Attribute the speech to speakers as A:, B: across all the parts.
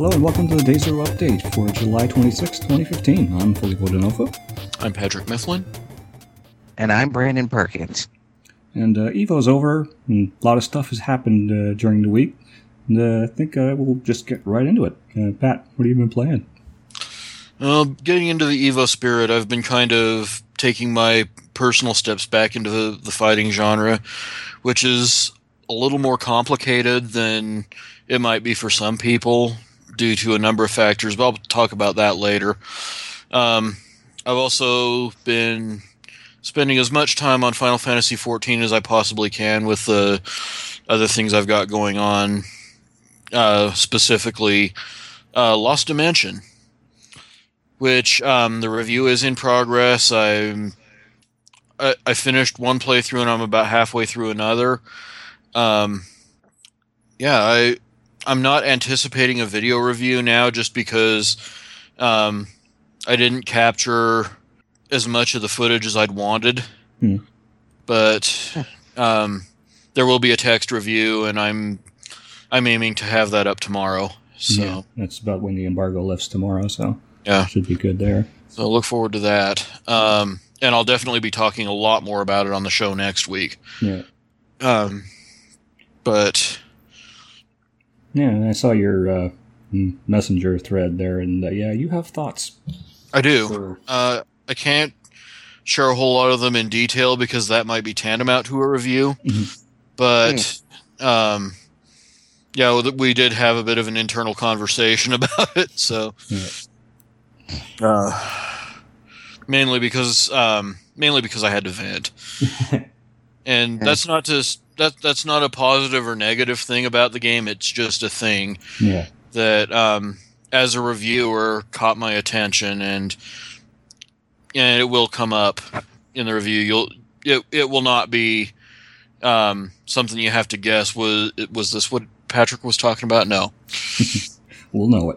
A: Hello and welcome to the Day Zero update for July 26, 2015. I'm Filippo D'Onofrio.
B: I'm Patrick Mifflin.
C: And I'm Brandon Perkins.
A: And EVO's over, and a lot of stuff has happened during the week. And I think we'll just get right into it. Pat, what have you been playing?
B: Getting into the EVO spirit, I've been kind of taking my personal steps back into the fighting genre, which is a little more complicated than it might be for some people due to a number of factors, but I'll talk about that later. I've also been spending as much time on Final Fantasy XIV as I possibly can with the other things I've got going on, specifically Lost Dimension, which the review is in progress. I finished one playthrough and I'm about halfway through another. I'm not anticipating a video review now just because I didn't capture as much of the footage as I'd wanted. But there will be a text review, and I'm aiming to have that up tomorrow. So
A: yeah, that's about when the embargo lifts tomorrow, so
B: yeah,
A: should be good there.
B: So look forward to that. And I'll definitely be talking a lot more about it on the show next week.
A: Yeah.
B: But
A: yeah, and I saw your messenger thread there, and yeah, you have thoughts.
B: I do. I can't share a whole lot of them in detail because that might be tantamount to a review. But yeah, we did have a bit of an internal conversation about it. So mainly because I had to vent, and that's not that's not a positive or negative thing about the game. It's just a thing that as a reviewer caught my attention, and it will come up in the review. It will not be something you have to guess. Was this what Patrick was talking about? No.
A: We'll know it.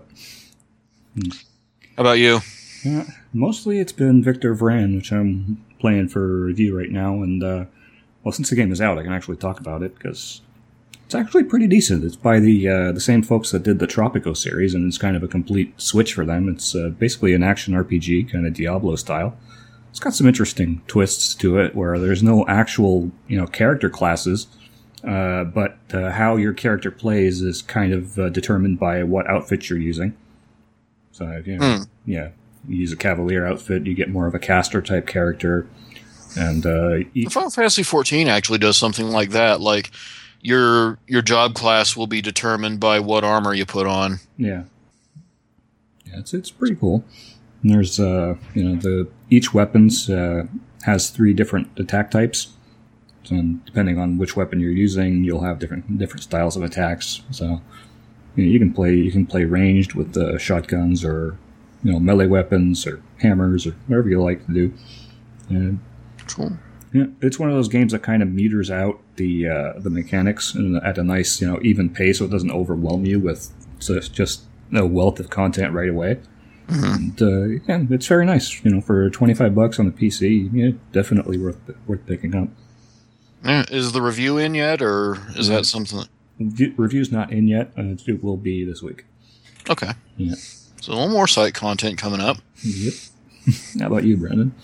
B: How about you?
A: Mostly it's been Victor Vran, which I'm playing for review right now, and well, since the game is out, I can actually talk about it, because it's actually pretty decent. It's by the same folks that did the Tropico series, and it's kind of a complete switch for them. It's basically an action RPG, kind of Diablo style. It's got some interesting twists to it, where there's no actual, character classes, but how your character plays is kind of determined by what outfit you're using. So, you use a Cavalier outfit, you get more of a caster-type character. And
B: Final Fantasy XIV actually does something like that. Like, your job class will be determined by what armor you put on.
A: Yeah, it's pretty cool. And there's each weapons has 3 different attack types. So depending on which weapon you're using, you'll have different styles of attacks. So you can play ranged with shotguns, or melee weapons, or hammers, or whatever you like to do. And
B: cool.
A: Yeah, it's one of those games that kind of meters out the mechanics at a nice even pace, so it doesn't overwhelm you with just a wealth of content right away. And it's very nice. For $25 on the PC, definitely worth picking up.
B: Is the review in yet, or is that something?
A: Review's not in yet. It will be this week.
B: Okay.
A: Yeah.
B: So a little more site content coming up.
A: Yep. How about you, Brandon?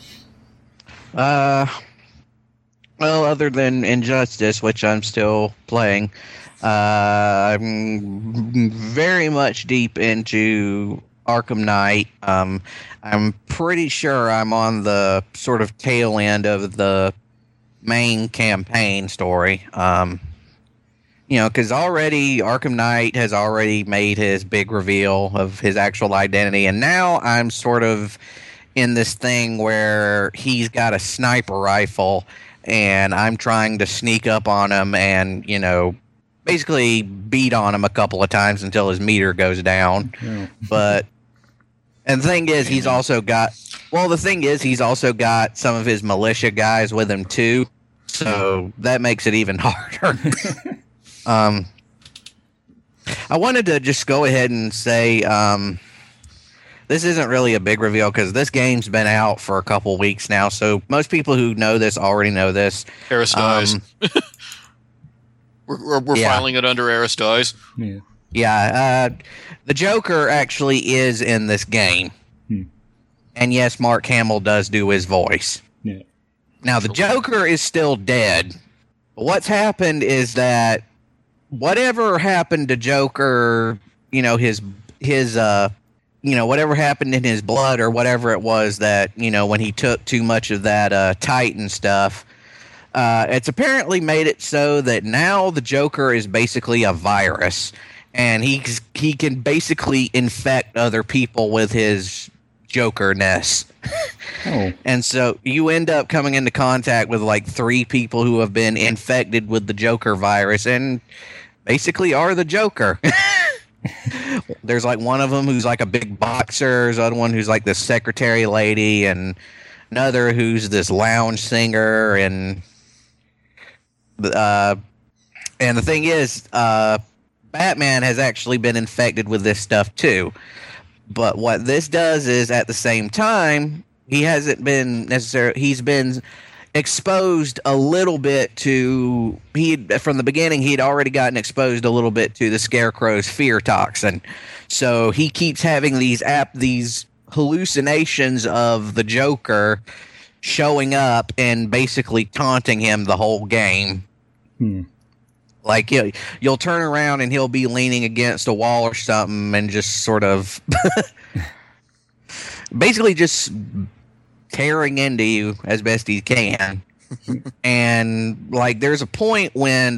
C: Well, other than Injustice, which I'm still playing, I'm very much deep into Arkham Knight. I'm pretty sure I'm on the sort of tail end of the main campaign story. Because already Arkham Knight has already made his big reveal of his actual identity, and now I'm sort of in this thing where he's got a sniper rifle, and I'm trying to sneak up on him and, basically beat on him a couple of times until his meter goes down.
A: Yeah.
C: And the thing is, he's also got some of his militia guys with him too, so that makes it even harder. I wanted to just go ahead and say, this isn't really a big reveal because this game's been out for a couple weeks now, so most people who know this already know this.
B: Eris dies. We're filing it under Eris dies.
A: Yeah.
C: Yeah, the Joker actually is in this game. And yes, Mark Hamill does do his voice.
A: Yeah.
C: Now, the Joker is still dead. But what's happened is that whatever happened to Joker, his whatever happened in his blood or whatever it was that, when he took too much of that Titan stuff, it's apparently made it so that now the Joker is basically a virus. And he can basically infect other people with his Jokerness.
A: Oh.
C: And so you end up coming into contact with like 3 people who have been infected with the Joker virus and basically are the Joker. There's like one of them who's like a big boxer, there's other one who's like this secretary lady, and another who's this lounge singer, and the thing is, Batman has actually been infected with this stuff too. But what this does is, at the same time, he hasn't been necessarily. He's been exposed a little bit to. From the beginning, he'd already gotten exposed a little bit to the Scarecrow's fear toxin. So he keeps having these hallucinations of the Joker showing up and basically taunting him the whole game. Like you'll turn around and he'll be leaning against a wall or something and just sort of basically just tearing into you as best he can. And like there's a point when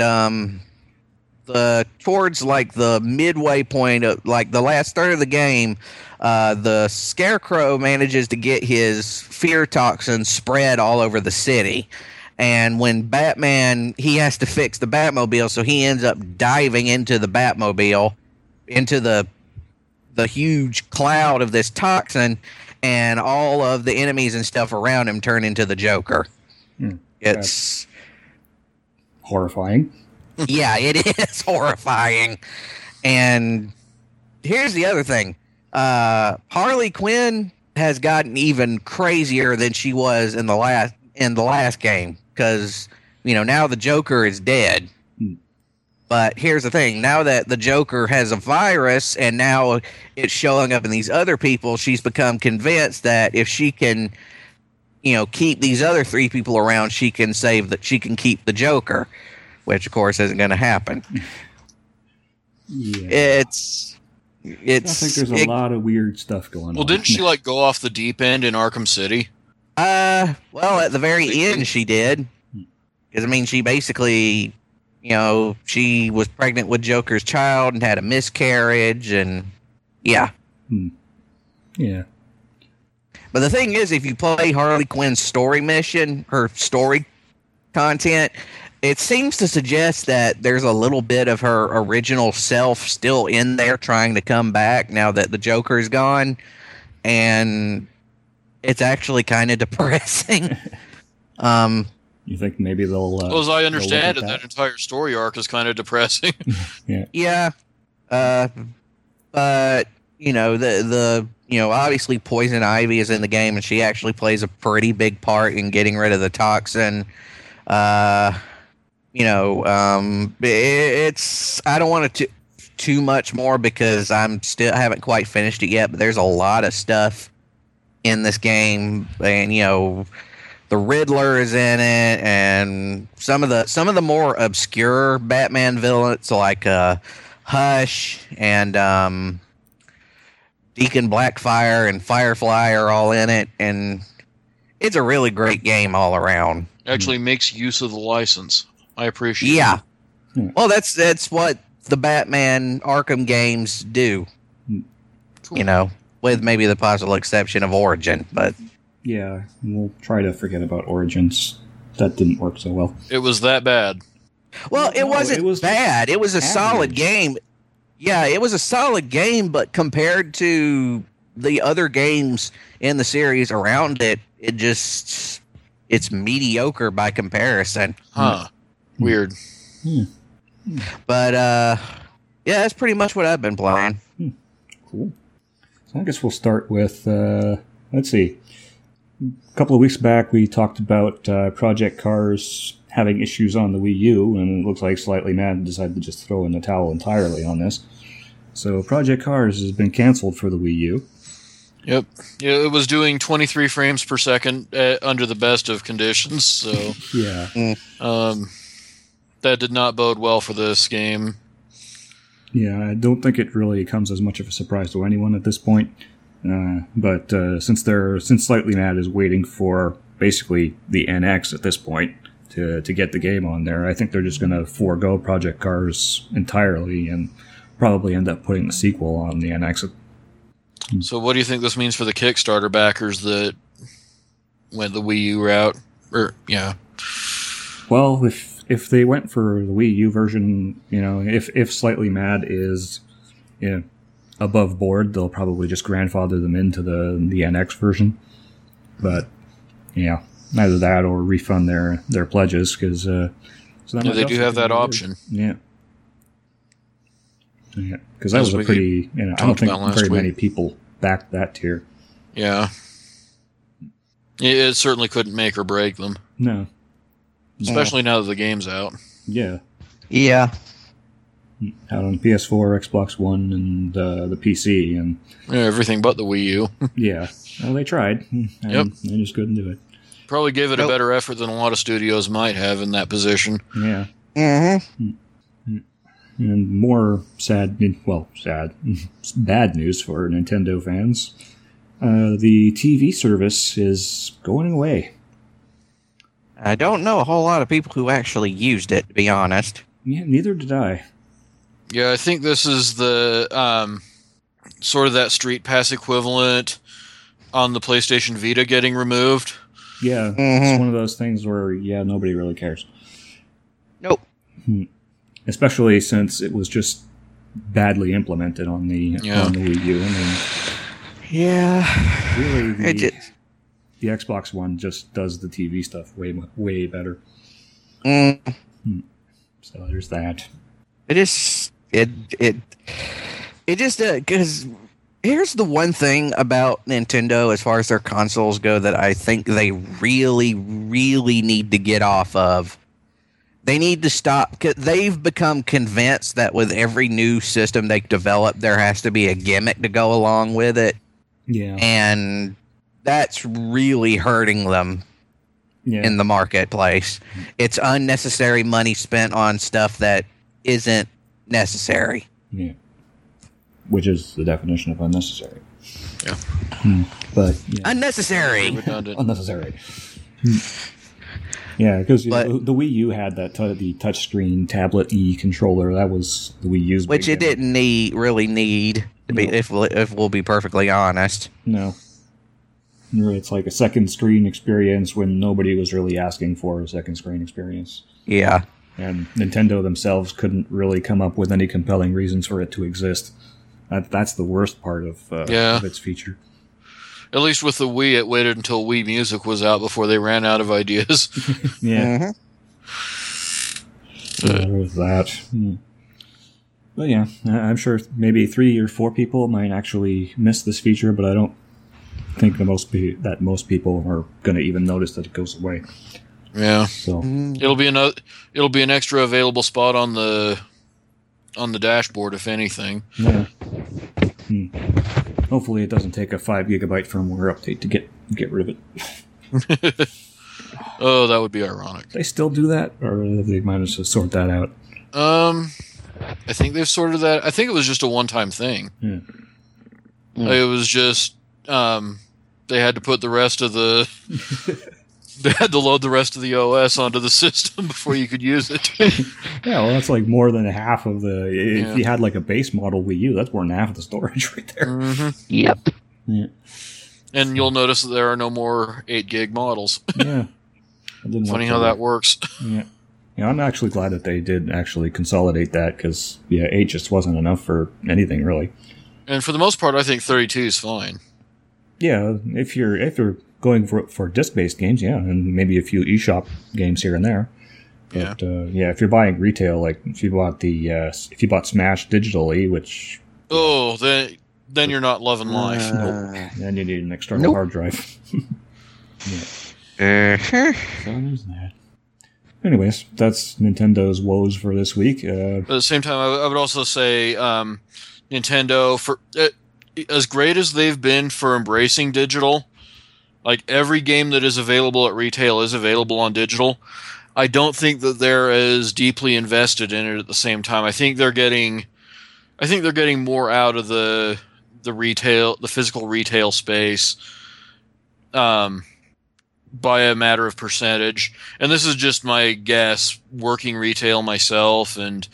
C: towards like the midway point of like the last third of the game, the Scarecrow manages to get his fear toxin spread all over the city. And when Batman, he has to fix the Batmobile, so he ends up diving into the Batmobile, into the huge cloud of this toxin, and all of the enemies and stuff around him turn into the Joker. It's
A: horrifying.
C: Yeah, it is horrifying. And here's the other thing. Harley Quinn has gotten even crazier than she was in the last game. Because, now the Joker is dead. But here's the thing. Now that the Joker has a virus and now it's showing up in these other people, she's become convinced that if she can, keep these other 3 people around, she can keep the Joker. Which, of course, isn't going to happen.
A: Yeah.
C: I think
A: there's a lot of weird stuff going on.
B: Well, didn't she, go off the deep end in Arkham City?
C: Well, at the very end, she did. Because, she basically, she was pregnant with Joker's child and had a miscarriage, and yeah.
A: Yeah.
C: But the thing is, if you play Harley Quinn's story mission, her story content, it seems to suggest that there's a little bit of her original self still in there trying to come back now that the Joker is gone. And it's actually kind of depressing.
A: You think maybe they'll...
B: well, as I understand it, that entire story arc is kind of depressing.
C: Yeah. But, obviously Poison Ivy is in the game, and she actually plays a pretty big part in getting rid of the toxin. It's... I don't want to too much more because I haven't quite finished it yet, but there's a lot of stuff in this game, and the Riddler is in it, and some of the more obscure Batman villains like Hush and Deacon Blackfire and Firefly are all in it, and it's a really great game all around.
B: Actually makes use of the license. I appreciate
C: it.
A: Yeah.
C: Well, that's what the Batman Arkham games do. Cool. With maybe the possible exception of Origin, but...
A: Yeah, we'll try to forget about Origins. That didn't work so well.
B: It was that bad.
C: Well, it wasn't bad. It was a solid game. Yeah, it was a solid game, but compared to the other games in the series around it, it's mediocre by comparison.
B: Huh. Weird.
C: But, yeah, that's pretty much what I've been playing.
A: Cool. So I guess we'll start with, let's see. A couple of weeks back, we talked about Project Cars having issues on the Wii U, and it looks like Slightly Mad decided to just throw in the towel entirely on this. So Project Cars has been canceled for the Wii U.
B: Yep. Yeah, it was doing 23 frames per second under the best of conditions, so
A: Yeah.
B: that did not bode well for this game.
A: Yeah, I don't think it really comes as much of a surprise to anyone at this point. But since Slightly Mad is waiting for basically the NX at this point to get the game on there, I think they're just going to forego Project Cars entirely and probably end up putting the sequel on the NX.
B: So what do you think this means for the Kickstarter backers that went the Wii U route?
A: Well, if they went for the Wii U version, if Slightly Mad is above board, they'll probably just grandfather them into the NX version. But neither that or refund their pledges because
B: they do have that option.
A: Yeah. Yeah, because that was a pretty, I don't think very many people backed that tier.
B: Yeah. It certainly couldn't make or break them.
A: No.
B: Especially now that the game's out.
A: Yeah.
C: Yeah.
A: Out on PS4, Xbox One, and the PC. And
B: everything but the Wii U.
A: Yeah. Well, they tried. And they just couldn't do it.
B: Probably gave it a better effort than a lot of studios might have in that position.
A: Yeah.
C: Mm-hmm.
A: And more bad news for Nintendo fans. The TV service is going away.
C: I don't know a whole lot of people who actually used it, to be honest.
A: Yeah, neither did I.
B: Yeah, I think this is the sort of that Street Pass equivalent on the PlayStation Vita getting removed.
A: Yeah, It's one of those things where, nobody really cares.
C: Nope.
A: Especially since it was just badly implemented on the Wii U. I mean, really, the Xbox One just does the TV stuff way better. So there's that. Because
C: here's the one thing about Nintendo as far as their consoles go that I think they really, really need to get off of. They need to stop. They've become convinced that with every new system they develop, there has to be a gimmick to go along with it.
A: Yeah.
C: And that's really hurting them in the marketplace. It's unnecessary money spent on stuff that isn't necessary.
A: Yeah. Which is the definition of unnecessary.
B: Yeah.
A: But
C: unnecessary.
B: Redundant.
A: Unnecessary. Yeah, because the Wii U had the touchscreen tablet E controller. That was the Wii U's,
C: which it didn't really need to be. If we'll be perfectly honest,
A: no. It's like a second screen experience when nobody was really asking for a second screen experience.
C: Yeah,
A: and Nintendo themselves couldn't really come up with any compelling reasons for it to exist. That's the worst part of its feature.
B: At least with the Wii, it waited until Wii Music was out before they ran out of ideas.
A: Yeah. So there's that. But yeah, I'm sure maybe 3 or 4 people might actually miss this feature, but I don't think most people are going to even notice that it goes away.
B: Yeah.
A: So
B: it'll be an extra available spot on the dashboard, if anything.
A: Yeah. Hopefully it doesn't take a 5 gigabyte firmware update to get rid of it.
B: Oh, that would be ironic.
A: They still do that, or have they managed to sort that out?
B: I think they've sorted that. I think it was just a one-time thing.
A: Yeah.
B: It was just they had to put the rest of the they had to load the rest of the OS onto the system before you could use it.
A: Yeah, well, that's like more than half of the. If you had like a base model Wii U, that's more than half of the storage right there.
B: Mm-hmm.
C: Yep.
A: Yeah.
B: And you'll notice that there are no more 8 gig models.
A: Yeah.
B: Funny how that works.
A: Yeah. Yeah, I'm actually glad that they did actually consolidate that because 8 just wasn't enough for anything really.
B: And for the most part, I think 32 is fine.
A: Yeah, if you're going for disc-based games, and maybe a few eShop games here and there. But if you're buying retail, like if you bought Smash digitally, which
B: then you're not loving life.
A: Then you need an external hard drive. So there's that. Anyways, that's Nintendo's woes for this week.
B: At the same time, I would also say, Nintendo, for as great as they've been for embracing digital, like every game that is available at retail is available on digital. I don't think that they're as deeply invested in it at the same time. I think they're getting more out of the physical retail space, by a matter of percentage. And this is just my guess, working retail myself and,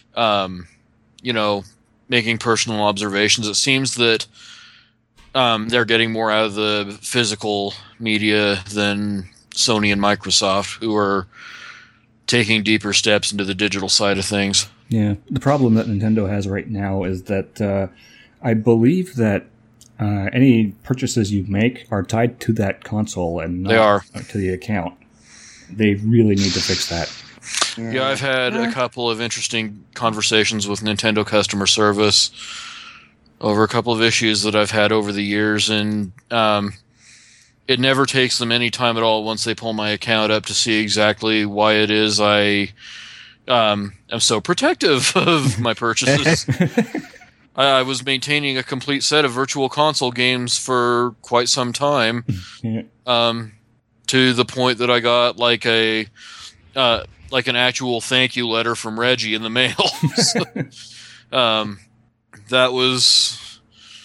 B: making personal observations. It seems that they're getting more out of the physical media than Sony and Microsoft, who are taking deeper steps into the digital side of things.
A: Yeah, the problem that Nintendo has right now is that I believe that any purchases you make are tied to that console and not to the account. They really need to fix that.
B: Yeah, I've had a couple of interesting conversations with Nintendo customer service over a couple of issues that I've had over the years, and it never takes them any time at all once they pull my account up to see exactly why it is I am so protective of my purchases. I was maintaining a complete set of Virtual Console games for quite some time, to the point that I got like an actual thank you letter from Reggie in the mail. That was,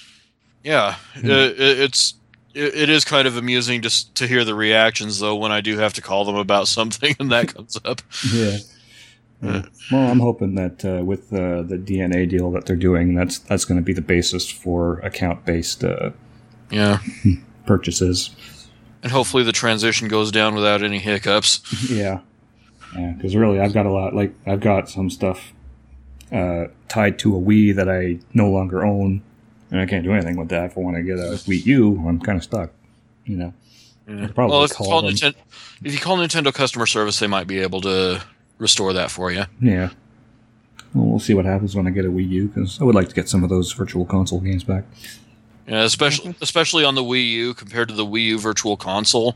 B: it is kind of amusing just to hear the reactions, though, when I do have to call them about something and that comes up.
A: Yeah. Well, I'm hoping that with the DNA deal that they're doing, that's going to be the basis for account-based purchases. And
B: hopefully the transition goes down without any hiccups.
A: Yeah. Because really, I've got a lot. Like, I've got some stuff tied to a Wii that I no longer own, and I can't do anything with that. If I want to get a Wii U, I'm kind of stuck.
B: Yeah. Well, if you call Nintendo customer service, they might be able to restore that for you.
A: Yeah. Well, we'll see what happens when I get a Wii U, because I would like to get some of those Virtual Console games back.
B: Yeah, especially on the Wii U compared to the Wii U Virtual Console.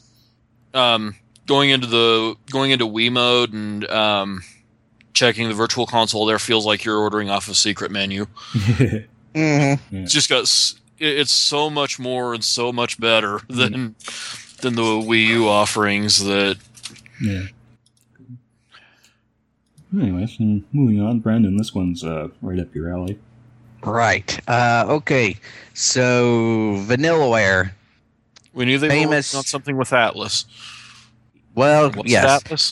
B: Going into Wii mode and checking the Virtual Console there feels like you're ordering off a secret menu. It's just it's so much more and so much better than the Wii U offerings that.
A: Yeah. Anyways, moving on, Brandon. This one's right up your alley.
C: Right. Okay. So Vanillaware.
B: We knew they were working on something with Atlas.
C: Well,
B: What's
C: yes.
B: Atlas?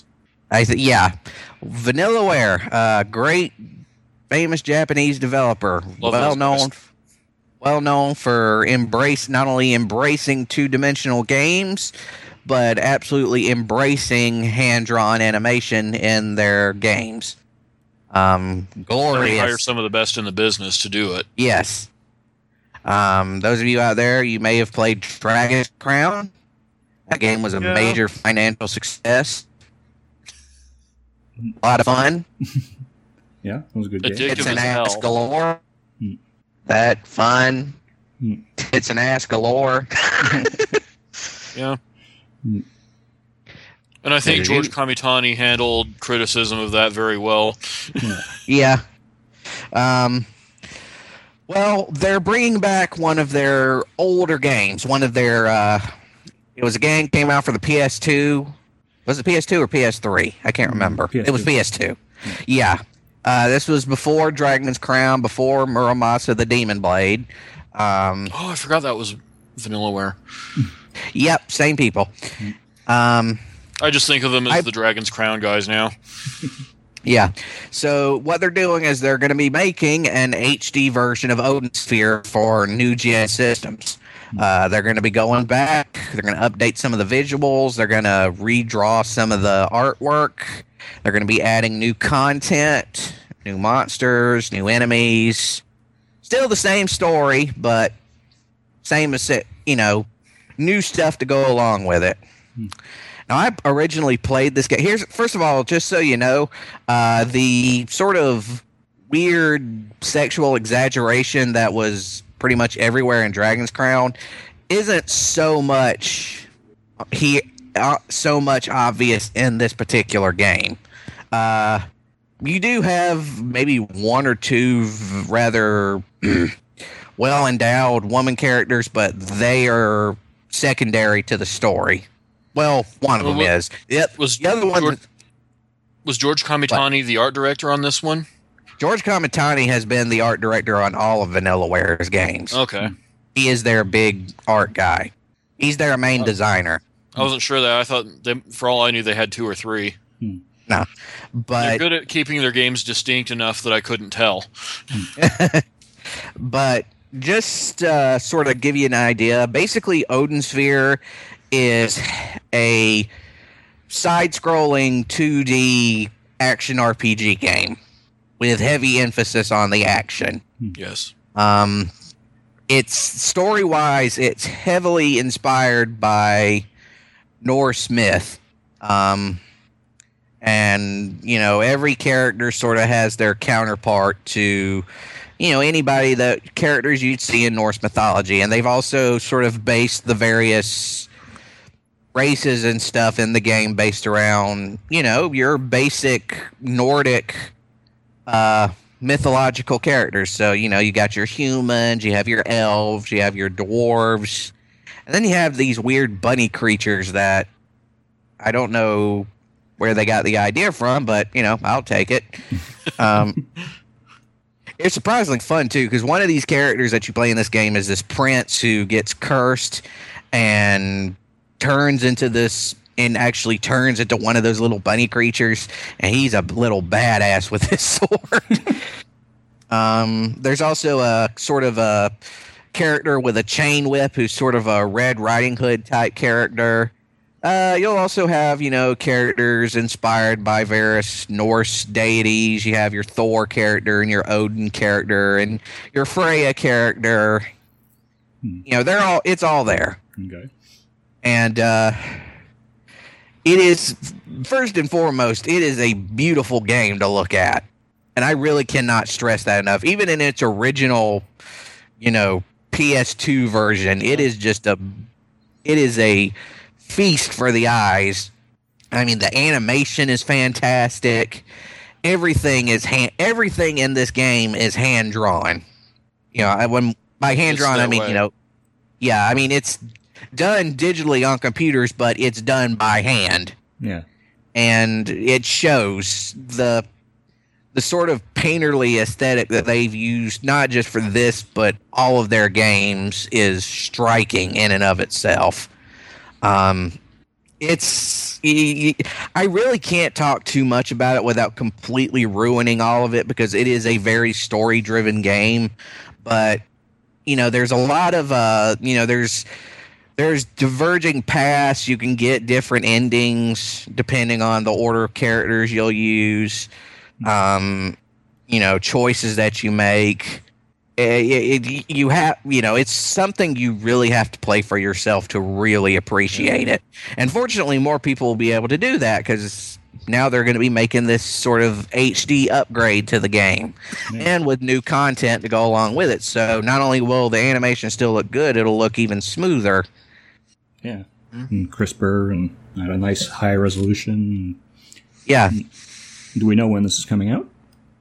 C: Vanillaware, great, famous Japanese developer, well known for not only embracing two-dimensional games, but absolutely embracing hand-drawn animation in their games. Glorious.
B: They hire some of the best in the business to do it.
C: Yes. Those of you out there, you may have played Dragon's Crown. That game was a major financial success. A lot of fun.
A: Yeah, it was a good game.
B: Addictive
C: It's an
B: as hell.
C: ass galore. That fun. It's an ass galore.
B: Yeah. And I think George Kamitani handled criticism of that very well.
C: Yeah. Well, they're bringing back one of their older games. One of their... it was a game came out for the PS2. Was it PS2 or PS3? I can't remember.
A: PS2.
C: It was PS2. Yeah. This was before Dragon's Crown, before Muramasa the Demon Blade.
B: I forgot that was Vanillaware.
C: Yep, same people.
B: I just think of them as the Dragon's Crown guys now.
C: Yeah. So what they're doing is they're going to be making an HD version of Odin Sphere for new gen systems. They're going to be going back. They're going to update some of the visuals. They're going to redraw some of the artwork. They're going to be adding new content, new monsters, new enemies. Still the same story, but same as new stuff to go along with it. Now, I originally played this game. First of all, just so you know, the sort of weird sexual exaggeration that was pretty much everywhere in Dragon's Crown isn't so much obvious in this particular game. you do have maybe one or two rather well endowed woman characters, but they are secondary to the story. Well, one of them is. Yep.
B: Was
C: the other one?
B: Was George Kamitani the art director on this one?
C: George Kamitani has been the art director on all of Vanillaware's games.
B: Okay.
C: He is their big art guy. He's their main designer.
B: I wasn't sure that. I thought, for all I knew, they had 2 or 3.
C: No, but
B: they're good at keeping their games distinct enough that I couldn't tell.
C: But just sort of give you an idea, basically Odin Sphere is a side-scrolling 2D action RPG game with heavy emphasis on the action.
B: Yes.
C: It's story-wise, it's heavily inspired by Norse myth. And, you know, every character sort of has their counterpart to, you know, characters you'd see in Norse mythology. And they've also sort of based the various races and stuff in the game based around, you know, your basic Nordic mythological characters. So, you know, you got your humans, you have your elves, you have your dwarves, and then you have these weird bunny creatures that I don't know where they got the idea from, but, you know, I'll take it. It's surprisingly fun, too, because one of these characters that you play in this game is this prince who gets cursed and turns into one of those little bunny creatures, and he's a little badass with his sword. There's also a sort of a character with a chain whip who's sort of a Red Riding Hood type character. You'll also have, you know, characters inspired by various Norse deities. You have your Thor character and your Odin character and your Freya character. You know, it's all there.
A: Okay.
C: And it is, first and foremost, it is a beautiful game to look at. And I really cannot stress that enough. Even in its original, you know, PS2 version, it is a feast for the eyes. I mean, the animation is fantastic. Everything in this game is hand drawn. You know, by hand drawn, I mean, you know, yeah, I mean, it's done digitally on computers, but it's done by hand.
A: Yeah.
C: And it shows the sort of painterly aesthetic that they've used, not just for this, but all of their games, is striking in and of itself. I really can't talk too much about it without completely ruining all of it, because it is a very story-driven game. But, you know, there's a lot of, you know, there's diverging paths. You can get different endings depending on the order of characters you'll use. You know, choices that you make. You have, you know, it's something you really have to play for yourself to really appreciate it. And fortunately, more people will be able to do that, because now they're going to be making this sort of HD upgrade to the game, and with new content to go along with it. So not only will the animation still look good, it'll look even smoother.
A: Yeah, and crisper and at a nice high resolution.
C: Yeah.
A: Do we know when this is coming out?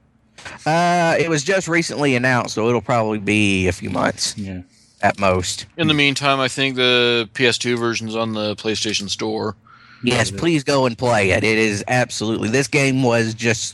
C: It was just recently announced, so it'll probably be a few months.
A: Yeah.
C: At most.
B: In the meantime, I think the PS2 version's on the PlayStation Store.
C: Yes, please go and play it. It is absolutely. This game was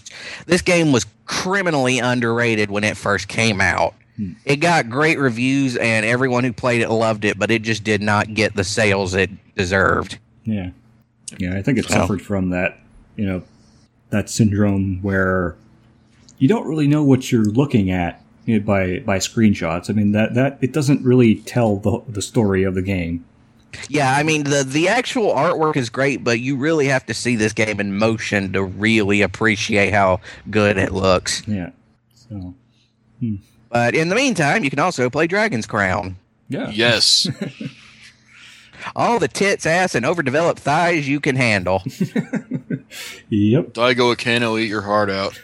C: criminally underrated when it first came out. It got great reviews, and everyone who played it loved it, but it just did not get the sales it deserved.
A: Yeah. Yeah, I think it suffered from that, you know, that syndrome where you don't really know what you're looking at, you know, by screenshots. I mean, that it doesn't really tell the story of the game.
C: Yeah, I mean, the actual artwork is great, but you really have to see this game in motion to really appreciate how good it looks.
A: Yeah. So.
C: But in the meantime, you can also play Dragon's Crown.
A: Yeah.
B: Yes.
C: All the tits, ass, and overdeveloped thighs you can handle.
A: Yep.
B: Daigo Akeno, eat your heart out.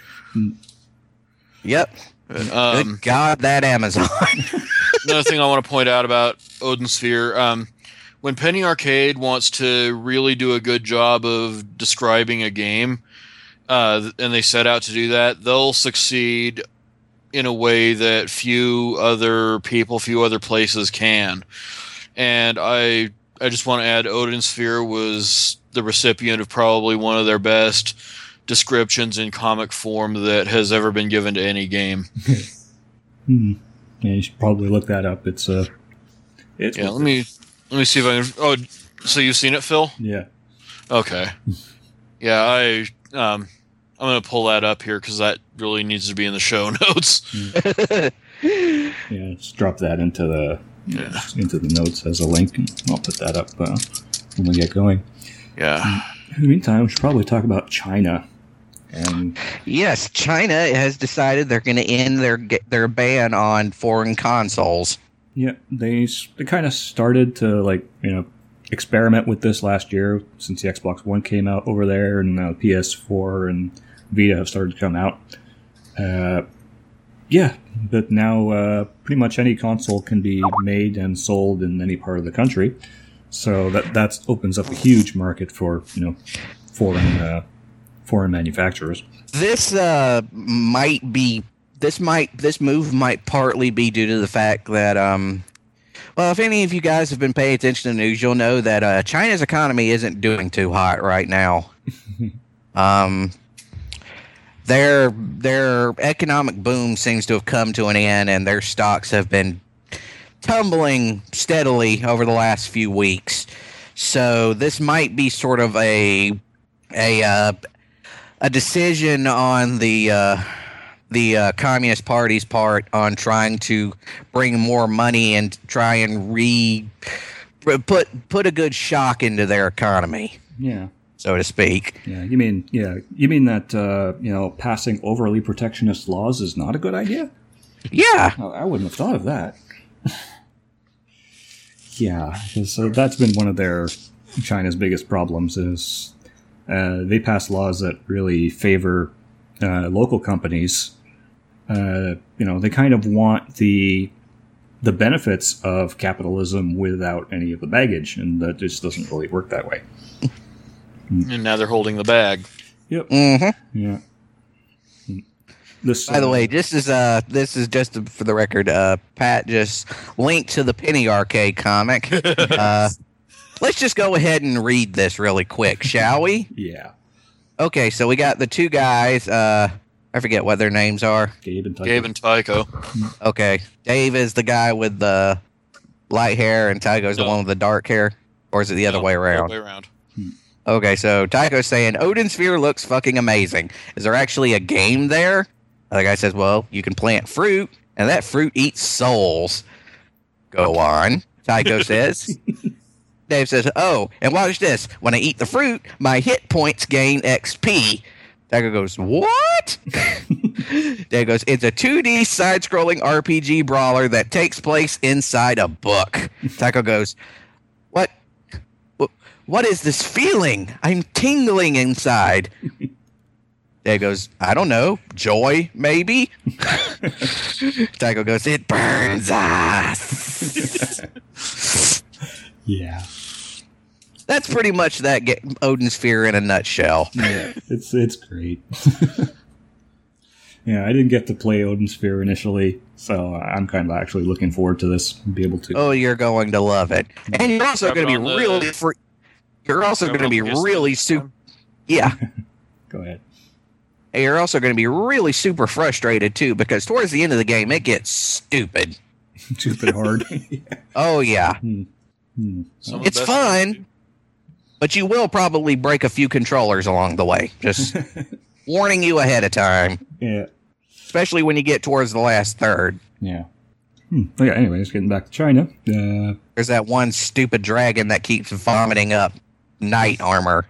C: Yep. Good God, that Amazon.
B: Another thing I want to point out about Odin Sphere, when Penny Arcade wants to really do a good job of describing a game, and they set out to do that, they'll succeed in a way that few other people, few other places can. And I just want to add, Odin Sphere was the recipient of probably one of their best descriptions in comic form that has ever been given to any game.
A: Yeah, you should probably look that up. It's
B: yeah. Let me see if I can. Oh, so you've seen it, Phil?
A: Yeah.
B: Okay. Yeah, I'm going to pull that up here because that really needs to be in the show notes.
A: Yeah, just drop that into the notes as a link, and I'll put that up when we get going.
B: Yeah.
A: In the meantime, we should probably talk about China. And
C: yes, China has decided they're going to end their ban on foreign consoles.
A: yeah, they kind of started to experiment with this last year since the Xbox One came out over there, and now PS4 and Vita have started to come out. Yeah, but now pretty much any console can be made and sold in any part of the country. So that opens up a huge market for foreign manufacturers.
C: This move might partly be due to the fact that well, if any of you guys have been paying attention to the news, you'll know that China's economy isn't doing too hot right now. Their economic boom seems to have come to an end, and their stocks have been tumbling steadily over the last few weeks. So this might be sort of a decision on the Communist Party's part on trying to bring more money and try and put a good shock into their economy.
A: Yeah.
C: So to speak.
A: Yeah, you mean that passing overly protectionist laws is not a good idea?
C: Yeah.
A: Oh, I wouldn't have thought of that. Yeah, because that's been one of China's biggest problems is they pass laws that really favor local companies. They kind of want the benefits of capitalism without any of the baggage, and that just doesn't really work that way.
B: And now they're holding the bag.
A: Yep.
C: Mm-hmm.
A: Yeah.
C: By the way, this is just for the record. Pat just linked to the Penny Arcade comic. Let's just go ahead and read this really quick, shall we?
A: Yeah.
C: Okay, so we got the two guys. I forget what their names are.
A: Gabe and
B: Tycho.
C: Okay, Dave is the guy with the light hair, and Tycho's the one with the dark hair, or is it the other way around?
B: The other way around.
C: Okay, so Tycho's saying, Odin Sphere looks fucking amazing. Is there actually a game there? The guy says, well, you can plant fruit, and that fruit eats souls. Go on, Tycho says. Dave says, oh, and watch this. When I eat the fruit, my hit points gain XP. Tycho goes, what? Dave goes, it's a 2D side-scrolling RPG brawler that takes place inside a book. Tycho goes, what is this feeling? I'm tingling inside. Dave goes, I don't know. Joy, maybe? Tycho goes, it burns us.
A: Yeah.
C: That's pretty much that Odin Sphere in a nutshell.
A: Yeah, it's great. Yeah, I didn't get to play Odin Sphere initially, so I'm kind of actually looking forward to this. Be able to.
C: Oh, you're going to love it. And you're also going to be really You're also going to be really super. Yeah.
A: Go ahead.
C: You're also going to be really super frustrated too, because towards the end of the game, it gets stupid.
A: Stupid hard. Yeah.
C: Oh yeah. It's fun, but you will probably break a few controllers along the way. Just warning you ahead of time.
A: Yeah.
C: Especially when you get towards the last third.
A: Yeah. Okay. Anyways, getting back to China.
C: There's that one stupid dragon that keeps vomiting up knight armor.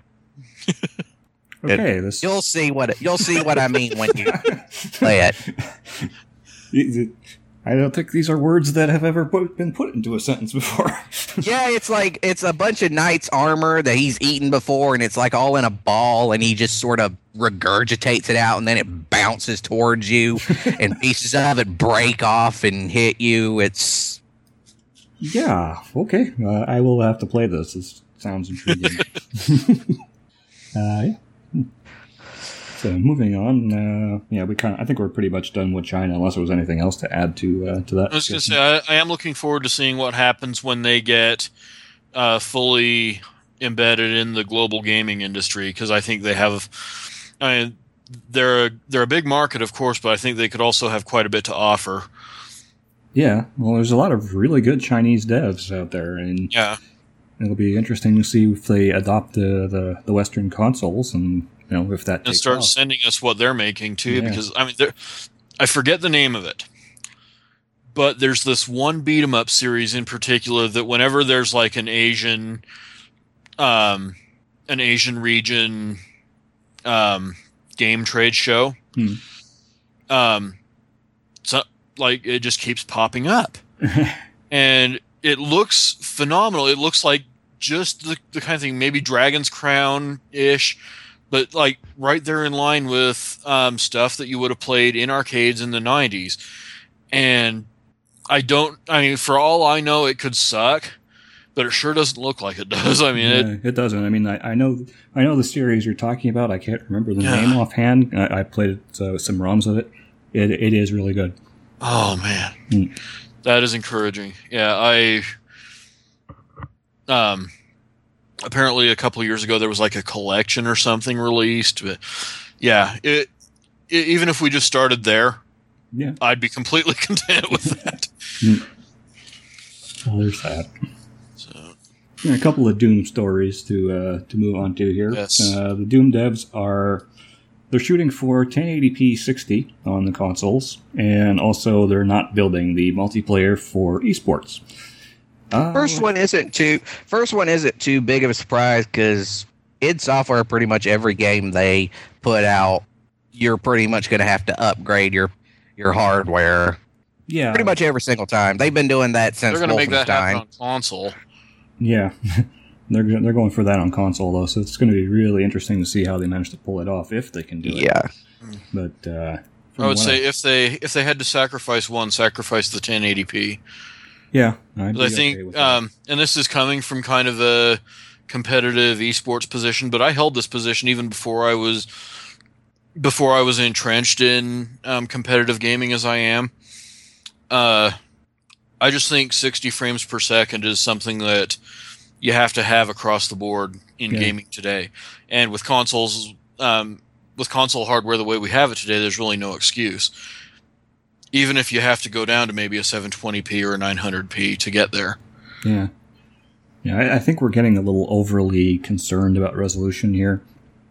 A: Okay,
C: you'll see what I mean when you play it.
A: I don't think these are words that have ever been put into a sentence before.
C: Yeah, it's a bunch of knight's armor that he's eaten before, and it's like all in a ball, and he just sort of regurgitates it out, and then it bounces towards you, and pieces of it break off and hit you. It's
A: okay. I will have to play this. This sounds intriguing. Yeah. So moving on, I think we're pretty much done with China, unless there was anything else to add to that.
B: I was going to say, I am looking forward to seeing what happens when they get fully embedded in the global gaming industry, because I think they have. I mean, they're a big market, of course, but I think they could also have quite a bit to offer.
A: Yeah, well, there's a lot of really good Chinese devs out there, and
B: yeah,
A: it'll be interesting to see if they adopt the Western consoles, and if that
B: and start sending us what they're making too. Yeah. Because I mean, I forget the name of it, but there's this one beat 'em up series in particular that whenever there's like an Asian region game trade show, so like it just keeps popping up, and it looks phenomenal. It looks like just the kind of thing, maybe Dragon's Crown ish, but like right there in line with stuff that you would have played in arcades in the 90s. And for all I know, it could suck, but it sure doesn't look like it does. I mean,
A: it doesn't. I mean, I know the series you're talking about. I can't remember the name offhand. I played some ROMs of it. It is really good.
B: Oh man, that is encouraging. Yeah, apparently a couple of years ago there was like a collection or something released. But yeah, even if we just started there, I'd be completely content with that.
A: Well, there's that. A couple of Doom stories to move on to here.
B: Yes.
A: The Doom devs they're shooting for 1080p 60 on the consoles, and also they're not building the multiplayer for esports.
C: First one isn't too big of a surprise, because id Software, pretty much every game they put out, you're pretty much going to have to upgrade your hardware.
A: Yeah,
C: pretty much every single time. They've been doing that since Wolfenstein.
B: They're going to make that happen on console.
A: Yeah, they're going for that on console though, so it's going to be really interesting to see how they manage to pull it off, if they can do it.
C: Yeah,
A: but
B: I would say if they had to sacrifice the 1080p.
A: Yeah,
B: I think, and this is coming from kind of a competitive esports position, but I held this position even before I was entrenched in competitive gaming as I am. I just think 60 frames per second is something that you have to have across the board in gaming today. And with consoles, with console hardware the way we have it today, there's really no excuse. Even if you have to go down to maybe a 720p or a 900p to get there.
A: Yeah. Yeah, I think we're getting a little overly concerned about resolution here.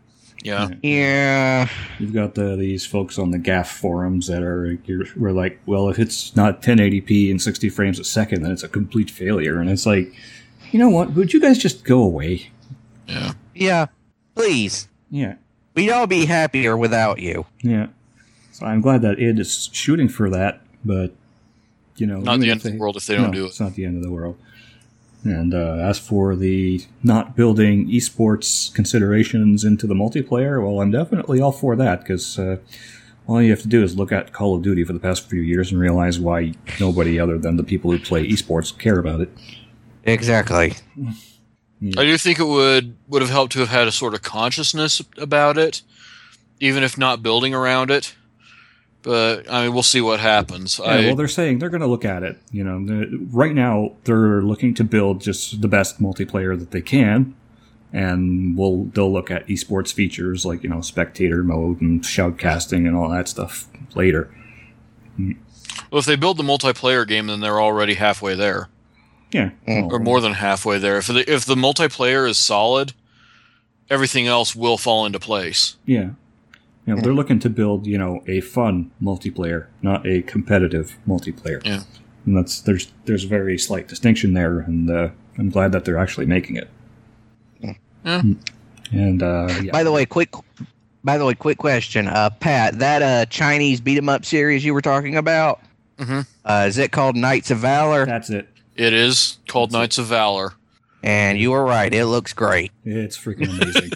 C: Yeah.
A: You've got these folks on the GAF forums that we're like, well, if it's not 1080p and 60 frames a second, then it's a complete failure. And it's like, you know what? Would you guys just go away?
B: Yeah.
C: Yeah. Please.
A: Yeah.
C: We'd all be happier without you.
A: Yeah. So I'm glad that id is shooting for that, but
B: not the end of the world if they don't do it.
A: It's not the end of the world. And as for the not building esports considerations into the multiplayer, well, I'm definitely all for that, because all you have to do is look at Call of Duty for the past few years and realize why nobody other than the people who play esports care about it.
C: Exactly.
B: I do think it would have helped to have had a sort of consciousness about it, even if not building around it. But, I mean, we'll see what happens.
A: Well, they're saying they're going to look at it. Right now, they're looking to build just the best multiplayer that they can. And they'll look at esports features like, spectator mode and shoutcasting and all that stuff later.
B: Well, if they build the multiplayer game, then they're already halfway there.
A: Yeah.
B: Or more than halfway there. If the multiplayer is solid, everything else will fall into place.
A: Yeah. They're looking to build, a fun multiplayer, not a competitive multiplayer.
B: Yeah.
A: And there's a very slight distinction there, and I'm glad that they're actually making it.
B: Yeah.
A: And
C: By the way, quick question, Pat. That Chinese beat 'em up series you were talking about, is it called Knights of Valor?
A: That's it.
B: It is called Knights of Valor.
C: And you were right. It looks great.
A: It's freaking amazing.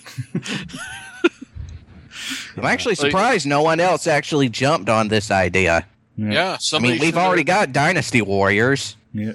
C: I'm actually surprised no one else actually jumped on this idea.
B: Yeah,
C: we've already got Dynasty Warriors.
A: Yeah.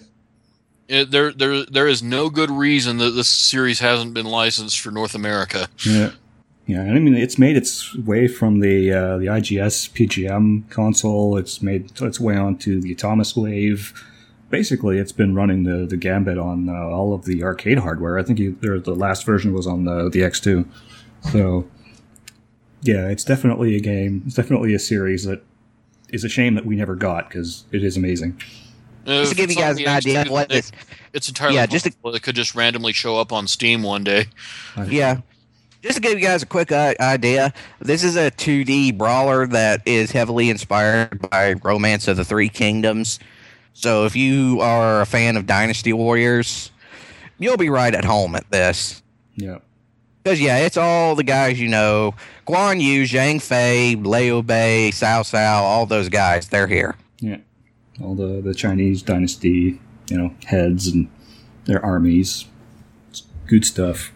B: There is no good reason that this series hasn't been licensed for North America.
A: Yeah. Yeah, I mean, it's made its way from the IGS PGM console. It's made its way onto the Thomas Wave. Basically, it's been running the gambit on all of the arcade hardware. I think the last version was on the X2. So, yeah, it's definitely a game. It's definitely a series that is a shame that we never got, because it is amazing.
C: Just to give you guys an idea of what this...
B: It's entirely possible it could just randomly show up on Steam one day.
C: Yeah. Just to give you guys a quick idea, this is a 2D brawler that is heavily inspired by Romance of the Three Kingdoms. So if you are a fan of Dynasty Warriors, you'll be right at home at this.
A: Yeah.
C: Because, yeah, it's all the guys you know. Guan Yu, Zhang Fei, Liu Bei, Cao Cao, all those guys, they're here.
A: Yeah. All the Chinese dynasty, heads and their armies. It's good stuff.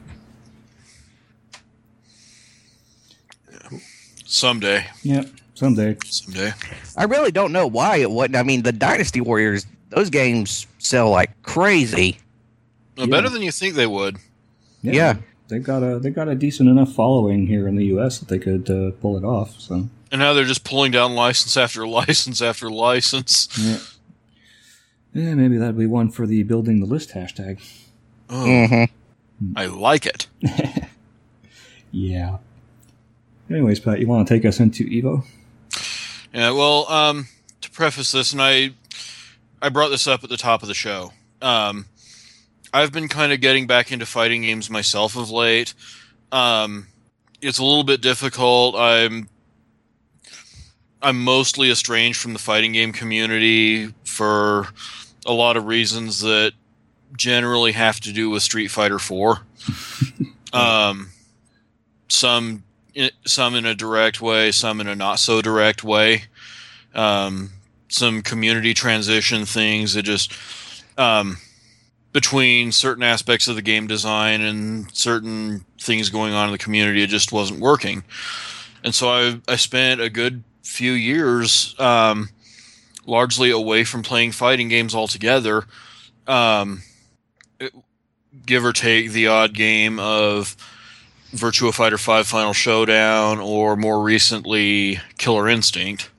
B: Someday.
A: Yeah, someday.
C: I really don't know why it wouldn't. I mean, the Dynasty Warriors, those games sell like crazy.
B: Well, better than you think they would.
C: Yeah.
A: They've got a decent enough following here in the U.S. that they could pull it off. So.
B: And now they're just pulling down license after license after license.
A: Yeah. Yeah, maybe that'd be one for the building the list hashtag.
B: Oh,
C: mm-hmm.
B: I like it.
A: Yeah. Anyways, Pat, you want to take us into Evo?
B: Yeah, well, to preface this, and I brought this up at the top of the show. I've been kind of getting back into fighting games myself of late. It's a little bit difficult. I'm mostly estranged from the fighting game community for a lot of reasons that generally have to do with Street Fighter 4. Some in a direct way, some in a not so direct way. Some community transition things that just between certain aspects of the game design and certain things going on in the community, it just wasn't working. And so I spent a good few years largely away from playing fighting games altogether. Give or take the odd game of Virtua Fighter 5 Final Showdown, or more recently Killer Instinct.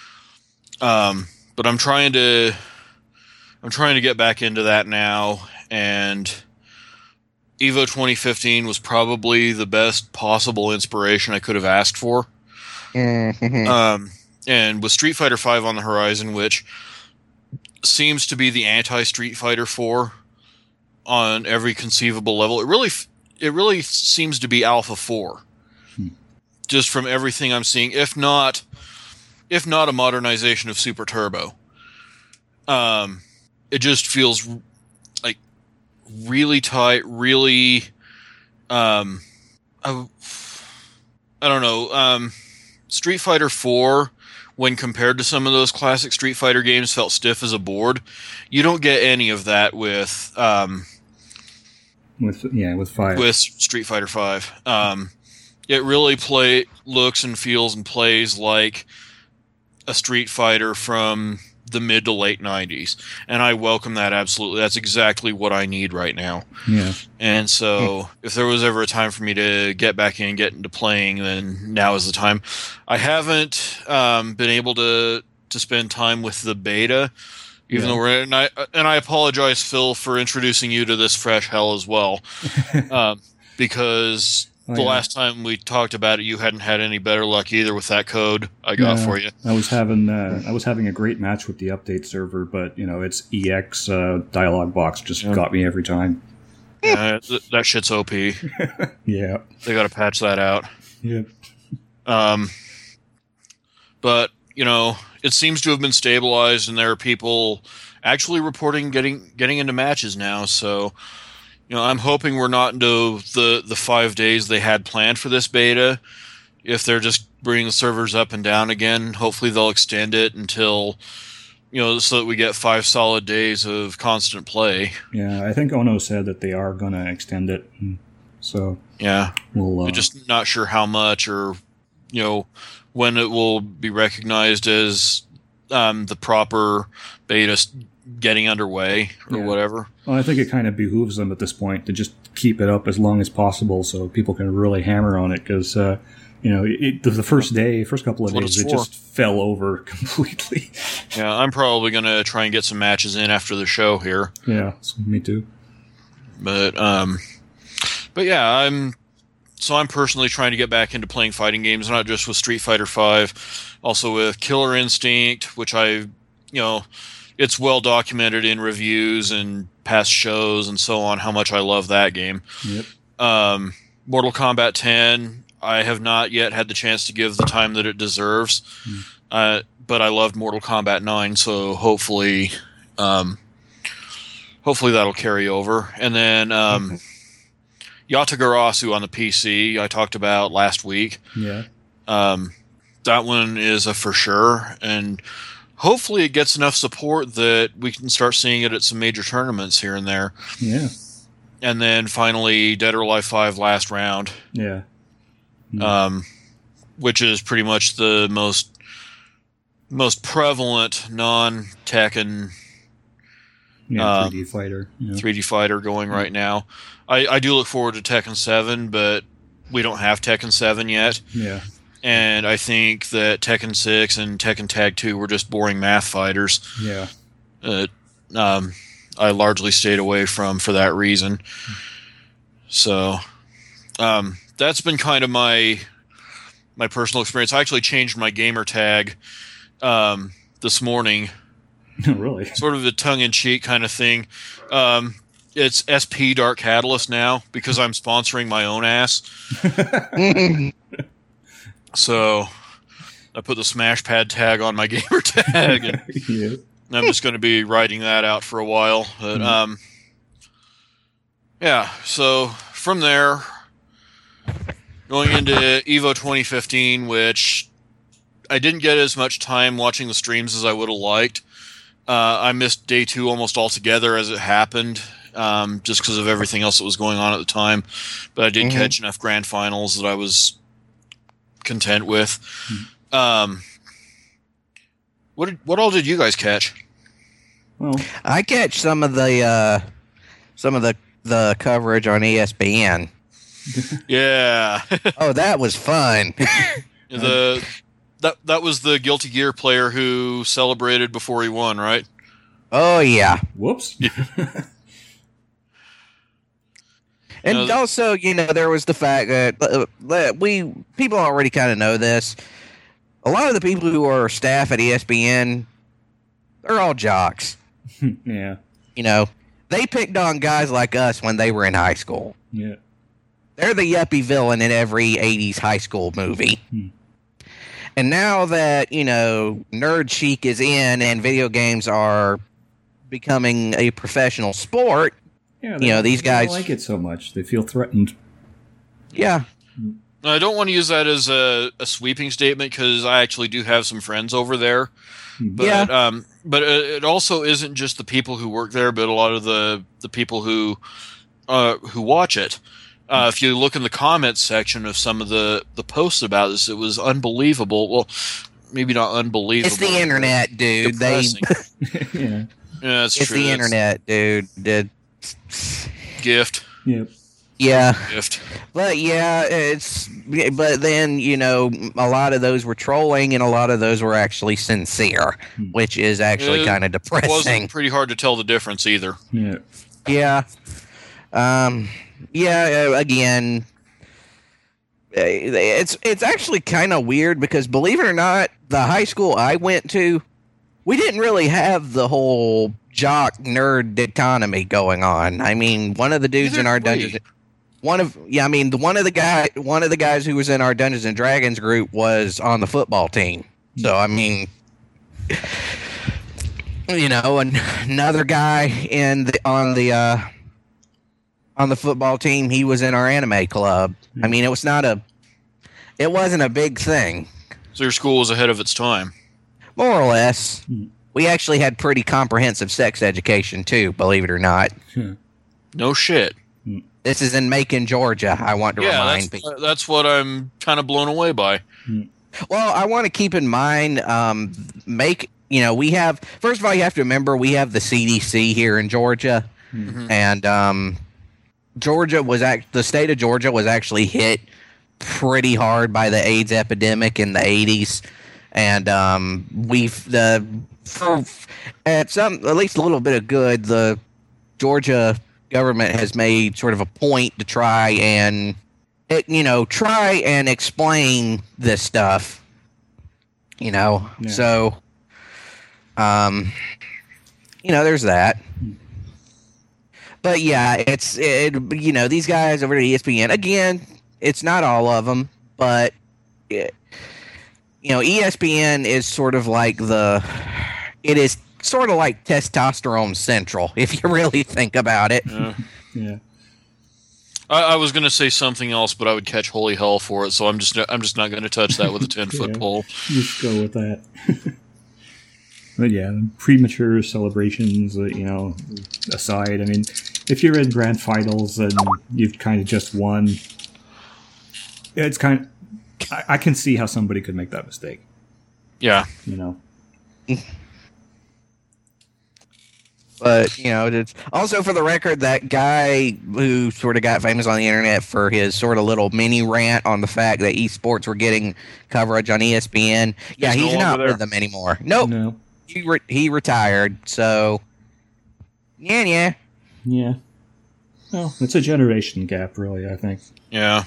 B: But I'm trying to get back into that now, and Evo 2015 was probably the best possible inspiration I could have asked for.
C: Mm-hmm.
B: And with Street Fighter 5 on the horizon, which seems to be the anti-Street Fighter 4 on every conceivable level, it really seems to be Alpha 4. Just from everything I'm seeing, if not a modernization of Super Turbo. It just feels like really tight, really I don't know. Street Fighter 4, when compared to some of those classic Street Fighter games, felt stiff as a board. You don't get any of that with 5.
A: With
B: Street Fighter 5. It really looks and feels and plays like a Street Fighter from the mid to late 90s. And I welcome that absolutely. That's exactly what I need right now.
A: Yeah.
B: And so if there was ever a time for me to get back in, get into playing, then now is the time. I haven't been able to spend time with the beta, even though and I apologize, Phil, for introducing you to this fresh hell as well. Because the last time we talked about it, you hadn't had any better luck either with that code I got for you.
A: I was having a great match with the update server, but its EX dialogue box just got me every time.
B: That shit's OP.
A: Yeah,
B: they got to patch that out.
A: Yep.
B: But it seems to have been stabilized, and there are people actually reporting getting into matches now. So. I'm hoping we're not into the 5 days they had planned for this beta. If they're just bringing the servers up and down again, hopefully they'll extend it until, so that we get 5 solid days of constant play.
A: Yeah, I think Ono said that they are going to extend it. So
B: yeah, we're just not sure how much or, when it will be recognized as the proper beta getting underway or whatever.
A: Well, I think it kind of behooves them at this point to just keep it up as long as possible so people can really hammer on it because, the first couple of days, it just fell over completely.
B: Yeah, I'm probably going to try and get some matches in after the show here.
A: Yeah, me too.
B: But yeah, I'm personally trying to get back into playing fighting games, not just with Street Fighter V, also with Killer Instinct, which it's well documented in reviews and past shows and so on how much I love that game.
A: Yep.
B: Mortal Kombat 10, I have not yet had the chance to give the time that it deserves, but I loved Mortal Kombat 9, so hopefully that'll carry over. And then Yatagarasu on the PC, I talked about last week.
A: Yeah.
B: That one is a for sure, and hopefully it gets enough support that we can start seeing it at some major tournaments here and there.
A: Yeah.
B: And then finally, Dead or Alive 5 Last Round.
A: Yeah.
B: Which is pretty much the most prevalent non-Tekken
A: 3D fighter. Yeah.
B: 3D fighter going right now. I do look forward to Tekken 7, but we don't have Tekken 7 yet.
A: Yeah.
B: And I think that Tekken 6 and Tekken Tag 2 were just boring math fighters.
A: Yeah.
B: I largely stayed away from for that reason. So that's been kind of my personal experience. I actually changed my gamer tag this morning.
A: Really?
B: Sort of a tongue-in-cheek kind of thing. It's SP Dark Catalyst now because I'm sponsoring my own ass. So I put the Smash Pad tag on my gamer tag, and I'm just going to be writing that out for a while. But yeah, so from there, going into EVO 2015, which I didn't get as much time watching the streams as I would have liked. I missed day 2 almost altogether as it happened, just because of everything else that was going on at the time. But I did catch enough grand finals that I was content with. What all did you guys catch?
A: Well,
C: I catch some of the coverage on ESPN.
B: Yeah.
C: Oh, that was fun.
B: That was the Guilty Gear player who celebrated before he won, right?
C: Oh yeah.
A: Whoops.
C: And also, there was the fact that people already kind of know this. A lot of the people who are staff at ESPN, they're all jocks.
A: Yeah.
C: They picked on guys like us when they were in high school.
A: Yeah.
C: They're the yuppie villain in every 80s high school movie. And now that, nerd chic is in and video games are becoming a professional sport, these guys
A: don't like it so much. They feel threatened.
C: Yeah.
B: I don't want to use that as a sweeping statement because I actually do have some friends over there. But, but it also isn't just the people who work there, but a lot of the people who watch it. If you look in the comments section of some of the posts about this, it was unbelievable. Well, maybe not unbelievable.
C: It's the internet, dude.
A: Yeah.
B: Yeah, it's
C: true. The internet, dude.
B: Gift.
A: Yep.
C: Yeah.
B: Gift.
C: But but then, a lot of those were trolling and a lot of those were actually sincere, which is actually kind of depressing. It
B: wasn't pretty hard to tell the difference either.
A: Yeah.
C: Yeah. Again, it's actually kind of weird because, believe it or not, the high school I went to, we didn't really have the whole jock nerd economy going on. I mean, one of the dudes in our Dungeons, one of the guys who was in our Dungeons and Dragons group was on the football team. So I mean, another guy on the football team, he was in our anime club. I mean, it wasn't a big thing.
B: So your school was ahead of its time.
C: More or less. We actually had pretty comprehensive sex education too, believe it or not.
B: No shit.
C: This is in Macon, Georgia. I want to remind people.
B: That's what I'm kind of blown away by.
C: Well, I want to keep in mind, we have, first of all, you have to remember we have the CDC here in Georgia, and the state of Georgia was actually hit pretty hard by the AIDS epidemic in the 80s, and at least a little bit of good, the Georgia government has made sort of a point to try and explain this stuff, so there's that. But yeah, these guys over at ESPN, again, it's not all of them, but ESPN is sort of like it is sort of like testosterone central, if you really think about it.
A: Yeah.
B: I was going to say something else, but I would catch holy hell for it, so I'm just not going to touch that with a 10-foot pole.
A: Just go with that. But yeah, premature celebrations, aside. I mean, if you're in grand finals and you've kind of just won, it's kind of, I can see how somebody could make that mistake.
B: Yeah.
C: But, it's also, for the record, that guy who sort of got famous on the internet for his sort of little mini rant on the fact that esports were getting coverage on ESPN, he's not with them anymore. Nope. No. He retired, so yeah.
A: Well, it's a generation gap, really, I think.
B: Yeah.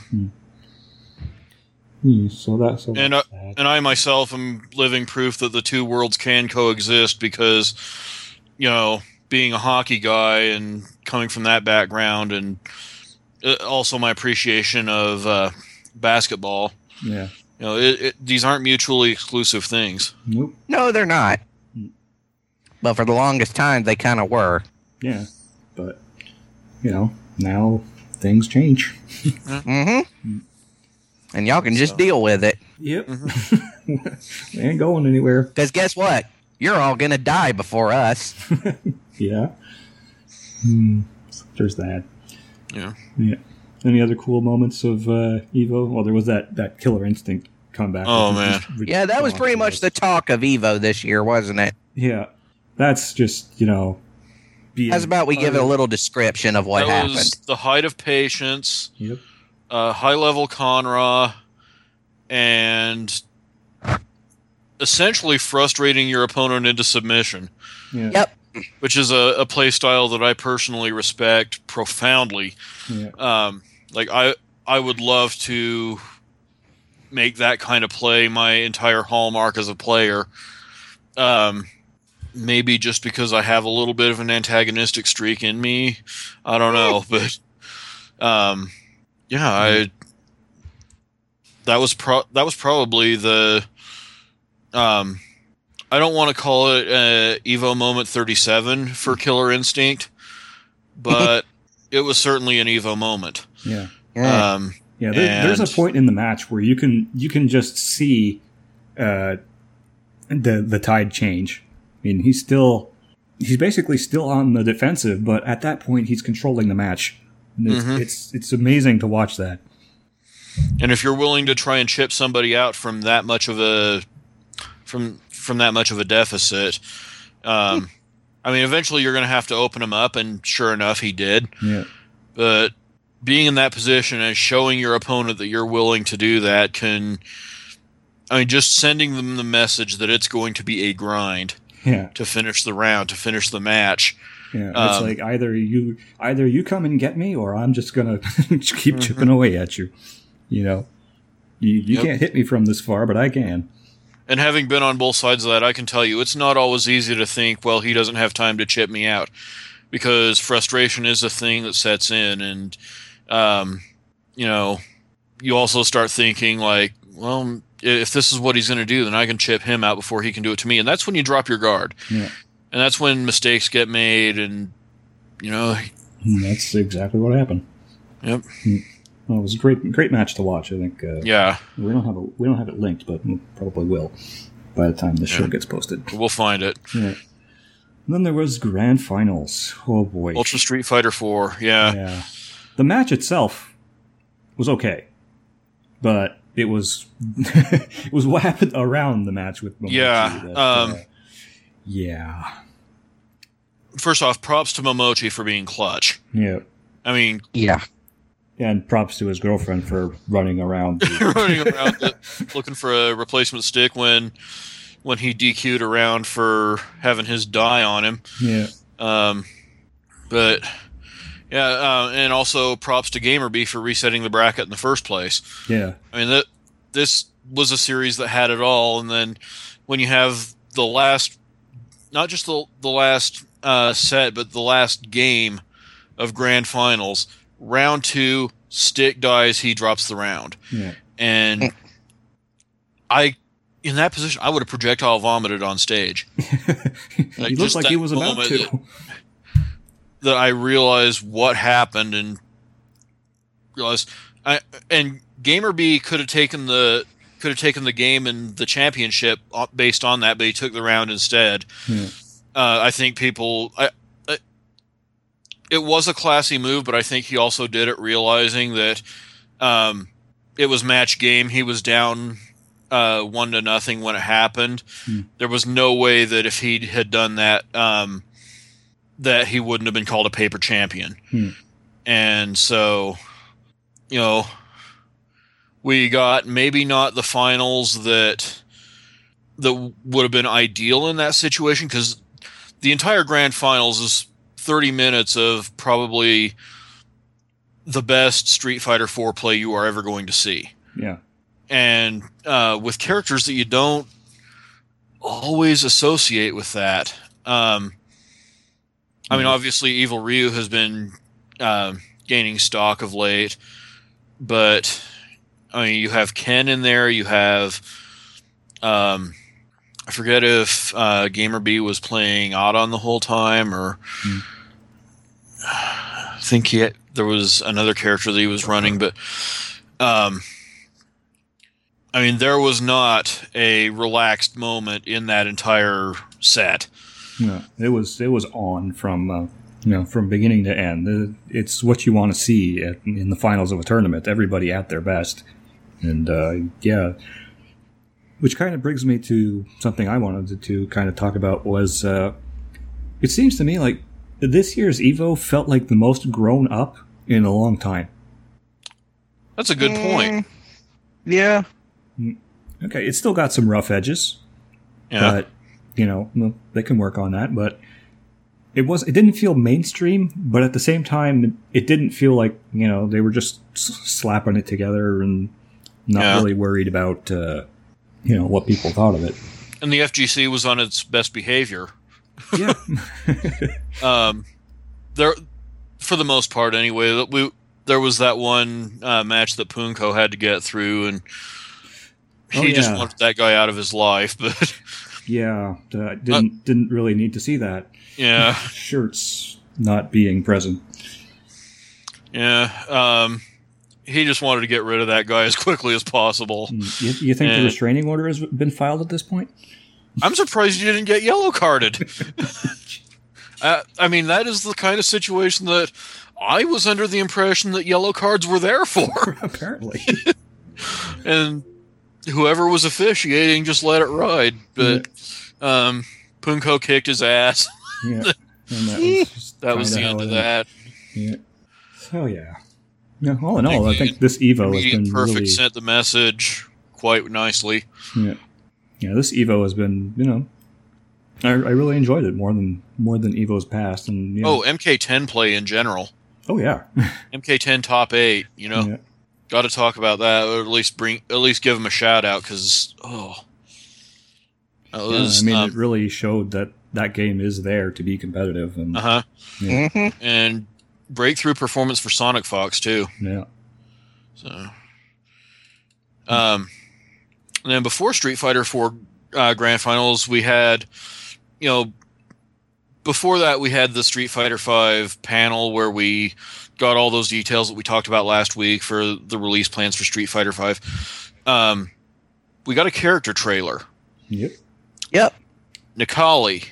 A: So that's
B: and I myself am living proof that the two worlds can coexist because, being a hockey guy and coming from that background, and also my appreciation of basketball.
A: Yeah.
B: These aren't mutually exclusive things.
A: Nope.
C: No, they're not. But for the longest time, they kind of were.
A: Yeah. But, now things change.
C: Mm-hmm. And y'all can just deal with it.
A: Yep. We ain't going anywhere.
C: Because guess what? You're all going to die before us.
A: Yeah. There's that.
B: Yeah.
A: Any other cool moments of Evo? Well, there was that Killer Instinct comeback.
B: Oh, man.
C: Yeah, that was pretty much the talk of Evo this year, wasn't it?
A: Yeah. That's just, How's
C: about we give it a little description of what happened?
B: Was the height of patience,
A: yep.
B: High-level Conra, and essentially frustrating your opponent into submission.
A: Yeah.
C: Yep.
B: Which is a play style that I personally respect profoundly.
A: Yeah.
B: I would love to make that kind of play my entire hallmark as a player. Maybe just because I have a little bit of an antagonistic streak in me. I don't know, but that was probably the I don't want to call it Evo Moment 37 for Killer Instinct, but it was certainly an Evo moment.
A: Yeah. There's a point in the match where you can just see the tide change. I mean, he's basically still on the defensive, but at that point he's controlling the match. And it's amazing to watch that.
B: And if you're willing to try and chip somebody out from that much of a deficit, eventually you're going to have to open him up, and sure enough, he did.
A: Yeah.
B: But being in that position and showing your opponent that you're willing to do that just sending them the message that it's going to be a grind.
A: Yeah.
B: To finish the round, to finish the match.
A: Yeah, it's like either you come and get me, or I'm just gonna keep chipping away at you. You can't hit me from this far, but I can.
B: And having been on both sides of that, I can tell you it's not always easy to think, well, he doesn't have time to chip me out, because frustration is a thing that sets in, and you also start thinking like, well, if this is what he's going to do, then I can chip him out before he can do it to me. And that's when you drop your guard.
A: Yeah.
B: And that's when mistakes get made, and,
A: That's exactly what happened.
B: Yep.
A: Well, it was a great match to watch, I think.
B: Yeah.
A: We don't have it linked, but we probably will by the time the show gets posted.
B: We'll find it.
A: Yeah. And then there was Grand Finals. Oh, boy.
B: Ultra Street Fighter 4, yeah.
A: The match itself was okay, but it was what happened around the match with Momochi Yeah.
B: First off, props to Momochi for being clutch.
A: Yeah.
B: I mean,
C: Yeah.
A: And props to his girlfriend for running around.
B: running around looking for a replacement stick when he DQ'd around for having his die on him.
A: Yeah.
B: But yeah, and also props to GamerBee for resetting the bracket in the first place.
A: Yeah.
B: I mean, this was a series that had it all, and then when you have the last, not just the last set, but the last game of Grand Finals, round 2, Stick dies, he drops the round.
A: Yeah.
B: And in that position, I would have projectile vomited on stage.
A: He looked like he was about to.
B: That I realized what happened and realized and GamerBee could have taken the game and the championship based on that, but he took the round instead.
A: Yeah.
B: I think it was a classy move, but I think he also did it realizing that it was match game. He was down 1-0 when it happened. There was no way that if he had done that, that he wouldn't have been called a paper champion. And so, we got maybe not the finals that would have been ideal in that situation, because the entire grand finals is 30 minutes of probably the best Street Fighter 4 play you are ever going to see.
A: Yeah.
B: And with characters that you don't always associate with that. I mean, obviously, Evil Ryu has been gaining stock of late, but I mean, you have Ken in there. You have I forget if GamerBee was playing Adon the whole time, or I think there was another character that he was running, but I mean, there was not a relaxed moment in that entire set.
A: No, it was on from from beginning to end. It's what you want to see in the finals of a tournament. Everybody at their best, and which kind of brings me to something I wanted to kind of talk about was it seems to me like this year's Evo felt like the most grown up in a long time.
B: That's a good point.
C: Yeah.
A: Okay, it's still got some rough edges.
B: Yeah.
A: But they can work on that, but it didn't feel mainstream, but at the same time it didn't feel like, they were just slapping it together and not really worried about what people thought of it.
B: And the FGC was on its best behavior.
A: Yeah.
B: There, for the most part anyway, there was that one match that Punko had to get through, and he just wanted that guy out of his life, but
A: yeah, didn't really need to see that.
B: Yeah.
A: Shirts not being present.
B: Yeah. He just wanted to get rid of that guy as quickly as possible.
A: You think the restraining order has been filed at this point?
B: I'm surprised you didn't get yellow carded. I mean, that is the kind of situation that I was under the impression that yellow cards were there for.
A: Apparently.
B: And whoever was officiating just let it ride. But Punko kicked his ass.
A: Yeah. And
B: that was the end of that.
A: Yeah. So, yeah. Yeah, all in all, I think this Evo has been
B: Perfect
A: really...
B: sent the message quite nicely.
A: Yeah. Yeah, this Evo has been, I really enjoyed it more than Evo's past. And
B: MK10 play in general.
A: Oh, yeah.
B: MK10 top 8, Got to talk about that, or at least give him a shout out, because
A: it really showed that game is there to be competitive. And
B: and breakthrough performance for Sonic Fox too.
A: Yeah.
B: So, and then before Street Fighter 4 Grand Finals, we had, before that we had the Street Fighter 5 panel where we got all those details that we talked about last week for the release plans for Street Fighter 5. We got a character trailer.
C: Yep.
B: Nikali.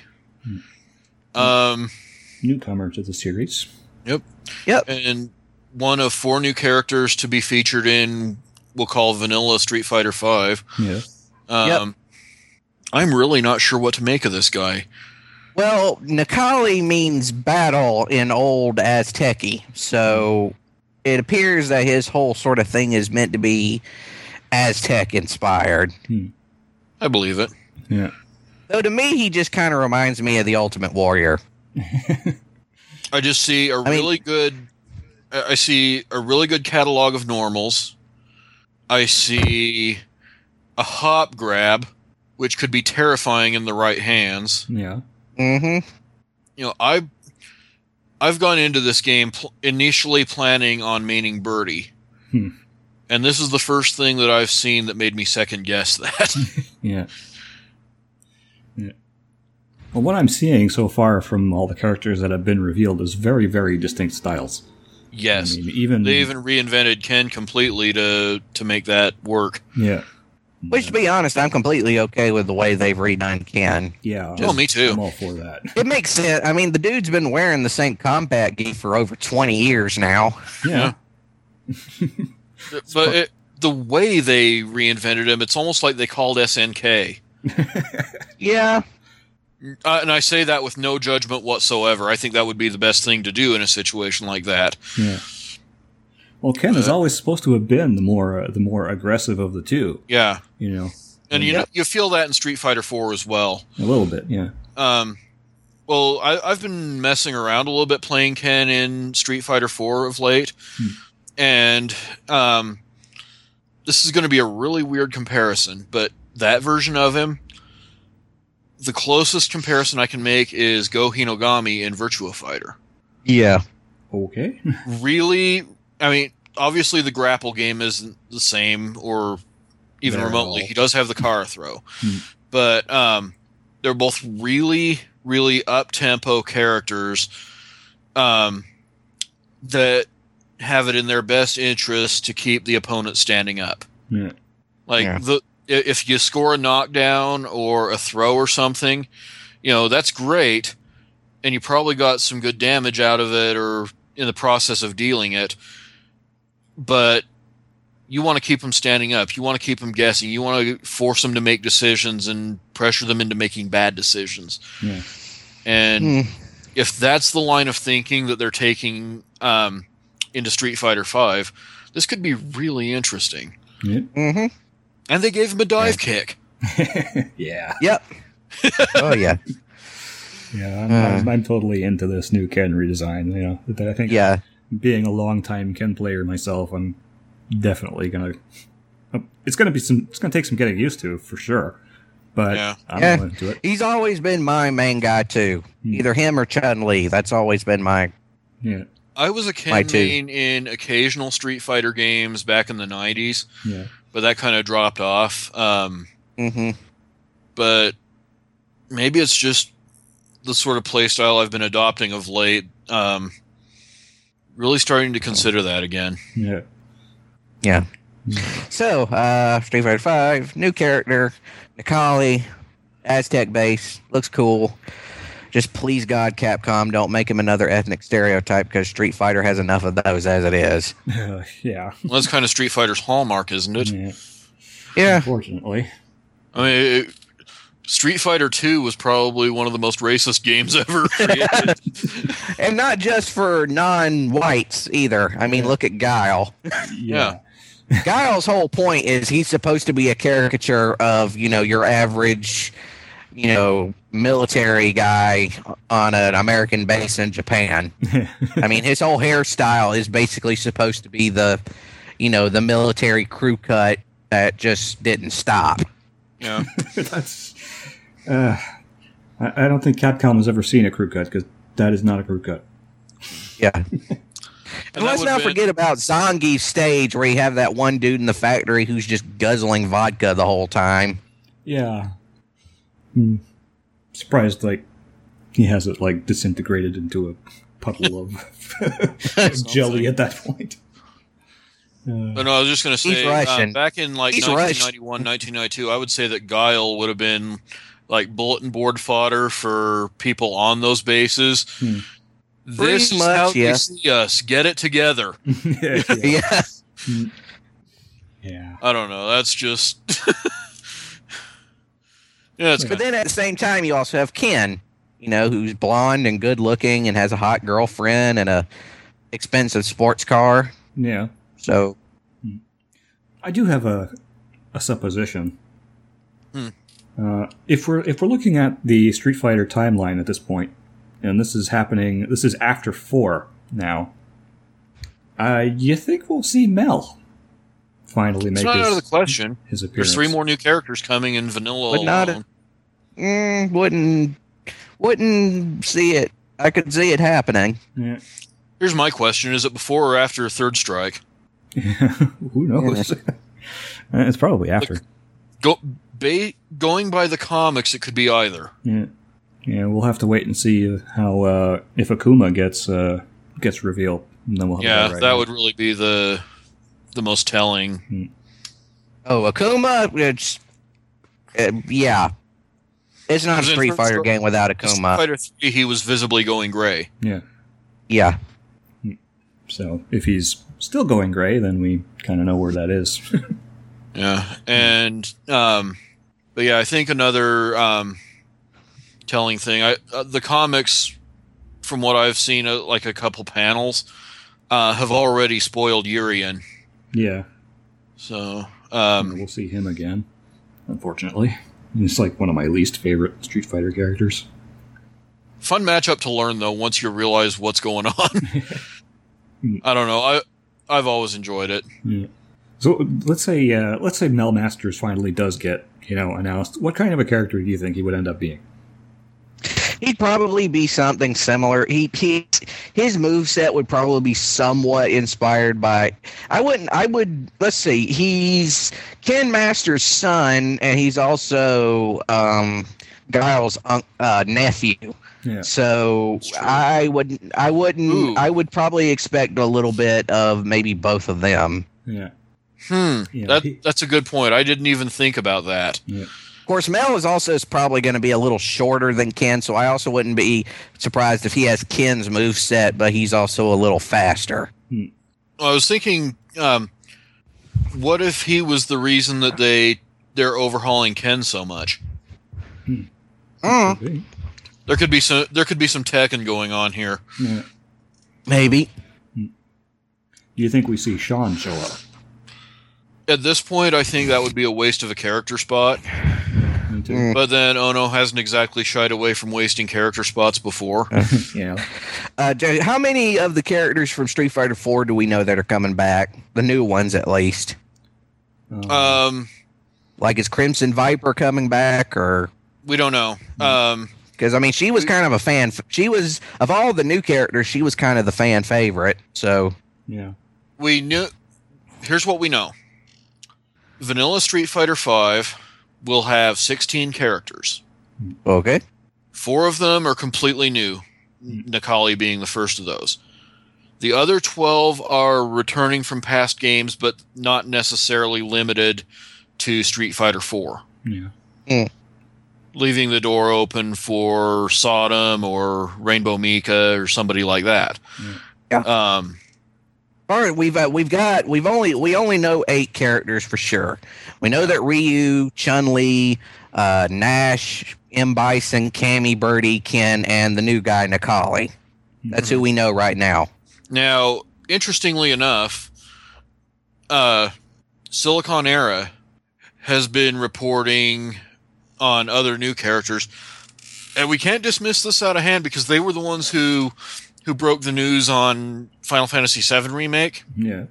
A: Newcomer to the series.
C: Yep.
B: And one of 4 new characters to be featured in, we'll call Vanilla Street Fighter 5.
A: Yeah.
B: I'm really not sure what to make of this guy.
C: Well, Nikali means battle in old Azteci, so it appears that his whole sort of thing is meant to be Aztec inspired.
B: I believe it.
A: Yeah.
C: Though to me, he just kind of reminds me of the Ultimate Warrior.
B: I just see I see a really good catalog of normals. I see a hop grab, which could be terrifying in the right hands.
A: Yeah.
C: Mm-hmm.
B: You know, I've gone into this game initially planning on maining Birdie. And this is the first thing that I've seen that made me second guess that.
A: Yeah. Yeah. Well, what I'm seeing so far from all the characters that have been revealed is very, very distinct styles.
B: Yes.
A: I mean,
B: they even reinvented Ken completely to make that work.
A: Yeah.
C: Which, to be honest, I'm completely okay with the way they've redone Ken.
A: Yeah.
B: Oh, me too.
A: I'm all for that.
C: It makes sense. I mean, the dude's been wearing the same combat gi for over 20 years now.
A: Yeah.
B: But the way they reinvented him, it's almost like they called SNK.
C: Yeah.
B: And I say that with no judgment whatsoever. I think that would be the best thing to do in a situation like that.
A: Yeah. Well, Ken is always supposed to have been the more aggressive of the two.
B: Yeah.
A: You know.
B: And you feel that in Street Fighter 4 as well.
A: A little bit, yeah.
B: Well, I've been messing around a little bit playing Ken in Street Fighter 4 of late. And this is going to be a really weird comparison, but that version of him, the closest comparison I can make is Go Hinogami in Virtua Fighter.
C: Yeah.
A: Okay.
B: Really, I mean, obviously the grapple game isn't the same, or even remotely. He does have the car throw. But they're both really, really up-tempo characters that have it in their best interest to keep the opponent standing up.
A: Yeah.
B: If you score a knockdown or a throw or something, that's great, and you probably got some good damage out of it or in the process of dealing it, but you want to keep them standing up. You want to keep them guessing. You want to force them to make decisions and pressure them into making bad decisions.
A: Yeah.
B: And if that's the line of thinking that they're taking into Street Fighter V, this could be really interesting.
A: Yeah.
C: Mm-hmm.
B: And they gave him a dive kick.
A: Yeah.
C: Yep. Oh, yeah.
A: Yeah, I'm totally into this new Ken redesign. I think being a long-time Ken player myself, I'm definitely gonna. It's gonna take some getting used to for sure. But I'm into it.
C: He's always been my main guy too. Either him or Chun-Li. That's always been my.
A: Yeah.
B: I was a Ken main in occasional Street Fighter games back in the 90s.
A: Yeah.
B: But that kind of dropped off. But maybe it's just the sort of play style I've been adopting of late. Really starting to consider that again.
A: Yeah.
C: Yeah. So, Street Fighter V, new character, Nikali, Aztec base, looks cool. Just please God, Capcom, don't make him another ethnic stereotype because Street Fighter has enough of those as it is.
A: Yeah.
B: Well, that's kind of Street Fighter's hallmark, isn't it?
C: Yeah.
A: Unfortunately.
B: I mean, Street Fighter 2 was probably one of the most racist games ever created.
C: And not just for non-whites either. I mean, look at Guile.
B: Yeah.
C: Guile's whole point is he's supposed to be a caricature of, your average, military guy on an American base in Japan. I mean, his whole hairstyle is basically supposed to be the military crew cut that just didn't stop.
B: Yeah.
A: That's. I don't think Capcom has ever seen a crew cut because that is not a crew cut.
C: Yeah. And let's not forget about Zangief's stage where you have that one dude in the factory who's just guzzling vodka the whole time.
A: Yeah. Surprised, he has it, disintegrated into a puddle of jelly at that point.
B: But no, I was just going to say, back in 1991, 1992, I would say that Guile would have been bulletin board fodder for people on those bases. This is how they see us. Get it together.
C: Yeah.
A: Yeah.
B: I don't know. That's just... Yeah, it's
C: But then at the same time, you also have Ken, who's blonde and good looking and has a hot girlfriend and a expensive sports car.
A: Yeah.
C: So
A: I do have a supposition.
B: Hmm.
A: If we're looking at the Street Fighter timeline at this point, and this is happening, this is after 4 now. You think we'll see Mel finally make
B: not out of the question.
A: his appearance?
B: There's 3 more new characters coming in vanilla
C: But not
B: alone.
C: wouldn't see it. I could see it happening.
A: Yeah.
B: Here's my question: is it before or after Third Strike?
A: Who knows? It's probably after.
B: Going by the comics, it could be either.
A: Yeah. Yeah, we'll have to wait and see how if Akuma gets revealed, and then we'll have
B: Yeah,
A: that right
B: that
A: now.
B: would really be the most telling.
C: Oh, Akuma, yeah. It's not a
B: Because in
C: Street
B: Third
C: Fighter
B: Strike-
C: game without
B: Street
C: Akuma.
B: Fighter 3, he was visibly going gray.
A: Yeah.
C: Yeah.
A: So if he's still going gray, then we kind of know where that is.
B: Yeah, and but yeah, I think another telling thing. The comics, from what I've seen, like a couple panels, have already spoiled Urien.
A: Yeah.
B: So
A: We'll see him again, unfortunately. He's like one of my least favorite Street Fighter characters.
B: fun matchup to learn though. Once you realize what's going on, I don't know. I've always enjoyed it.
A: Yeah. So let's say Mel Masters finally does get announced. What kind of a character do you think he would end up being?
C: He'd probably be something similar. His moveset would probably be somewhat inspired by. Let's see. He's Ken Masters' son, and he's also Guile's nephew.
A: Yeah.
C: So I would probably expect a little bit of maybe both of them.
A: Yeah. Yeah,
B: That's a good point. I didn't even think about that.
A: Yeah.
C: Of course, Mel is probably going to be a little shorter than Ken, so I also wouldn't be surprised if he has Ken's moveset, but he's also a little faster.
B: I was thinking, what if he was the reason that they're overhauling Ken so much?
A: Maybe.
B: There could be some Tekken going on here.
A: Yeah.
C: Maybe.
A: Do you think we see Sean show up?
B: At this point, I think that would be a waste of a character spot.
A: Me too.
B: But then Ono hasn't exactly shied away from wasting character spots before.
A: Yeah.
C: How many of the characters from Street Fighter 4 do we know that are coming back? The new ones, at least. Like, is Crimson Viper coming back, or?
B: We don't know.
C: Because, I mean, she was kind of a fan. She was, of all the new characters, she was kind of the fan favorite. So,
A: Yeah.
B: We knew. Here's what we know. Vanilla Street Fighter V will have 16 characters.
C: okay.
B: 4 of them are completely new, Nikali being the first of those. The other 12 are returning from past games, but not necessarily limited to Street Fighter IV,
A: Yeah.
B: leaving the door open for Sodom or Rainbow Mika or somebody like that.
C: Yeah. All right, we only know 8 characters for sure. We know that Ryu, Chun-Li, Nash, M. Bison, Cammy, Birdie, Ken, and the new guy Nikali. That's who we know right now.
B: Now, interestingly enough, Silicon Era has been reporting on other new characters, and we can't dismiss this out of hand because they were the ones who broke the news on Final Fantasy VII Remake.
A: Yeah.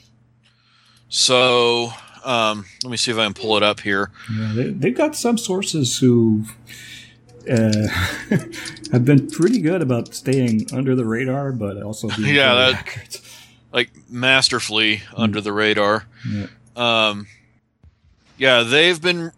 B: So, let me see if I can pull it up here.
A: Yeah. They've got some sources who have been pretty good about staying under the radar, but also being
B: Yeah,
A: very
B: that-
A: accurate.
B: Like, masterfully under the radar.
A: Yeah.
B: Yeah, they've been,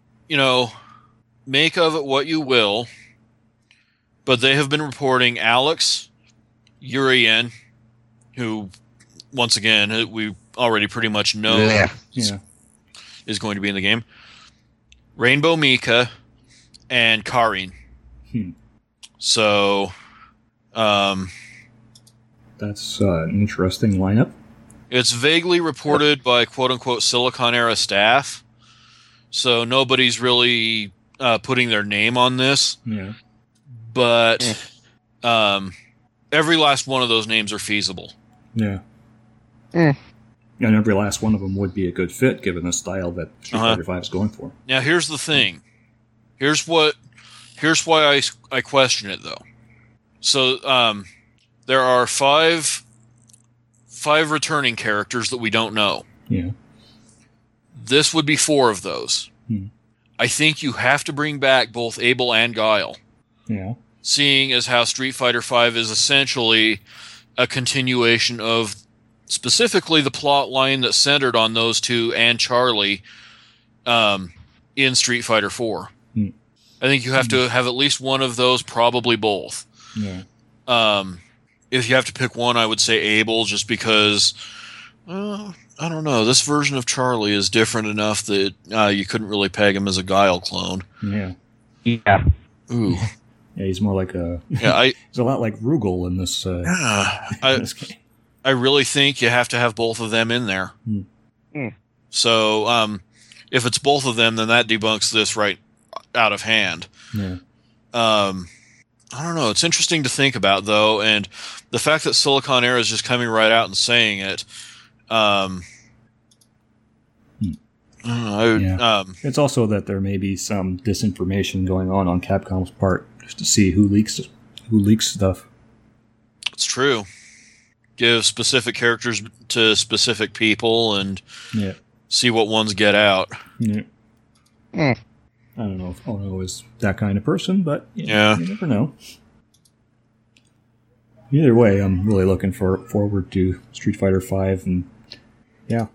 B: make of it what you will, but they have been reporting Alex, Urien, who, once again, we already pretty much know
C: Yeah.
A: Yeah.
B: is going to be in the game, Rainbow Mika, and Karin. So,
A: That's an interesting lineup.
B: it's vaguely reported by quote-unquote Silicon Era staff, so nobody's really putting their name on this,
A: Yeah.
B: but every last one of those names are feasible.
A: Yeah.
C: Eh.
A: And every last one of them would be a good fit given the style that Street Fighter V is going for.
B: Now, here's the thing. Here's why I question it, though. So, there are five returning characters that we don't know.
A: Yeah.
B: This would be 4 of those. I think you have to bring back both Abel and Guile,
A: Yeah.
B: seeing as how Street Fighter V is essentially a continuation of specifically the plot line that centered on those two and Charlie in Street Fighter 4. I think you have to have at least one of those, probably both.
A: Yeah.
B: If you have to pick one, I would say Abel, just because, I don't know, this version of Charlie is different enough that you couldn't really peg him as a Guile clone.
A: Yeah.
C: Yeah.
B: Ooh.
A: Yeah, he's more like a...
B: Yeah,
A: he's a lot like Rugal in this, in this game.
B: I really think you have to have both of them in there. So, if it's both of them, then that debunks this right out of hand.
A: Yeah.
B: I don't know. It's interesting to think about, though, and the fact that Silicon Air is just coming right out and saying it.
A: It's also that there may be some disinformation going on Capcom's part, just to see who leaks stuff.
B: It's true. Give specific characters to specific people and see what ones get out.
A: Yeah. I don't know if Ono is that kind of person, but you never know. Either way, I'm really looking forward to Street Fighter V, and yeah.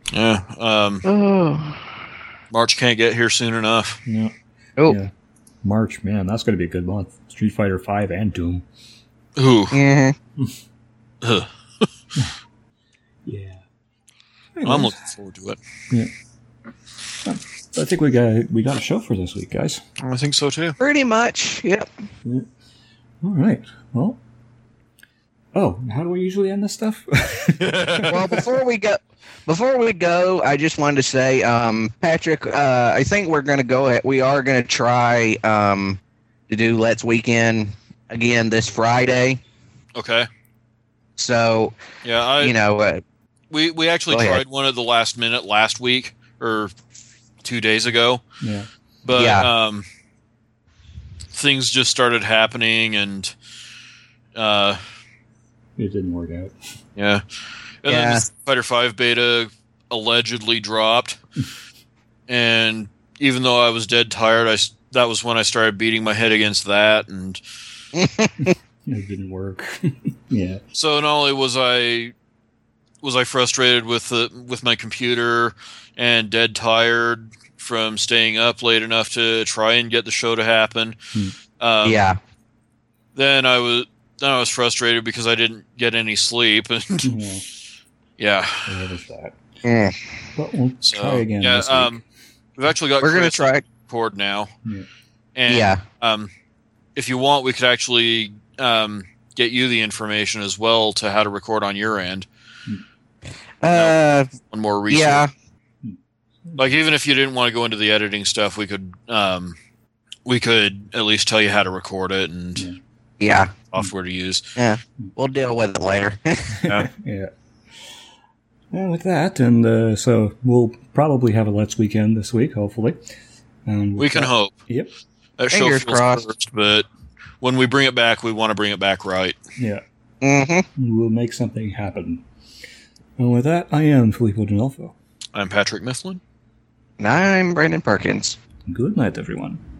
B: March can't get here soon enough.
A: Yeah.
C: Oh.
A: Yeah. March, man, that's going to be a good month. Street Fighter V and Doom.
B: Ooh.
C: Mm-hmm.
A: Yeah.
B: I'm looking forward to it.
A: Yeah. I think we got a show for this week, guys.
B: I think so too.
C: Pretty much. Yep.
A: Yeah. All right. Well. Oh, how do we usually end this stuff?
C: Well, before we go, I just wanted to say, Patrick, I think we're going to go ahead. We are going to try to do Let's Weekend again this Friday.
B: Okay.
C: So,
B: yeah, we actually
C: Go
B: tried
C: ahead.
B: one at the last minute last week or 2 days ago.
A: Yeah.
B: But things just started happening, and
A: It didn't work out.
B: yeah. And then the Street Fighter V beta allegedly dropped. And even though I was dead tired, that was when I started beating my head against that, and
A: It didn't work. Yeah.
B: so not only was I frustrated with my computer and dead tired from staying up late enough to try and get the show to happen. Then I was frustrated because I didn't get any sleep, and yeah.
A: What is that?
C: Mm.
A: But we'll try again this week.
B: We've actually got
C: We're going to
B: Chris
C: try.
B: record now.
A: Yeah.
B: And if you want, we could actually get you the information as well to how to record on your end. One more resource.
C: Yeah.
B: Like, even if you didn't want to go into the editing stuff, we could at least tell you how to record it and
C: Yeah.
B: software to use.
C: Yeah. We'll deal with it later.
B: Yeah.
A: Yeah. And with that, and so we'll probably have a Let's Weekend this week, hopefully. And
B: We can hope.
A: Yep.
B: That show
C: Fingers
B: feels
C: crossed.
B: cursed, but when we bring it back, we want to bring it back right.
A: Yeah.
C: Mm-hmm.
A: We'll make something happen. And with that, I am Filippo D'Onofrio.
B: I'm Patrick Mifflin.
C: I'm Brandon Perkins.
A: Good night, everyone.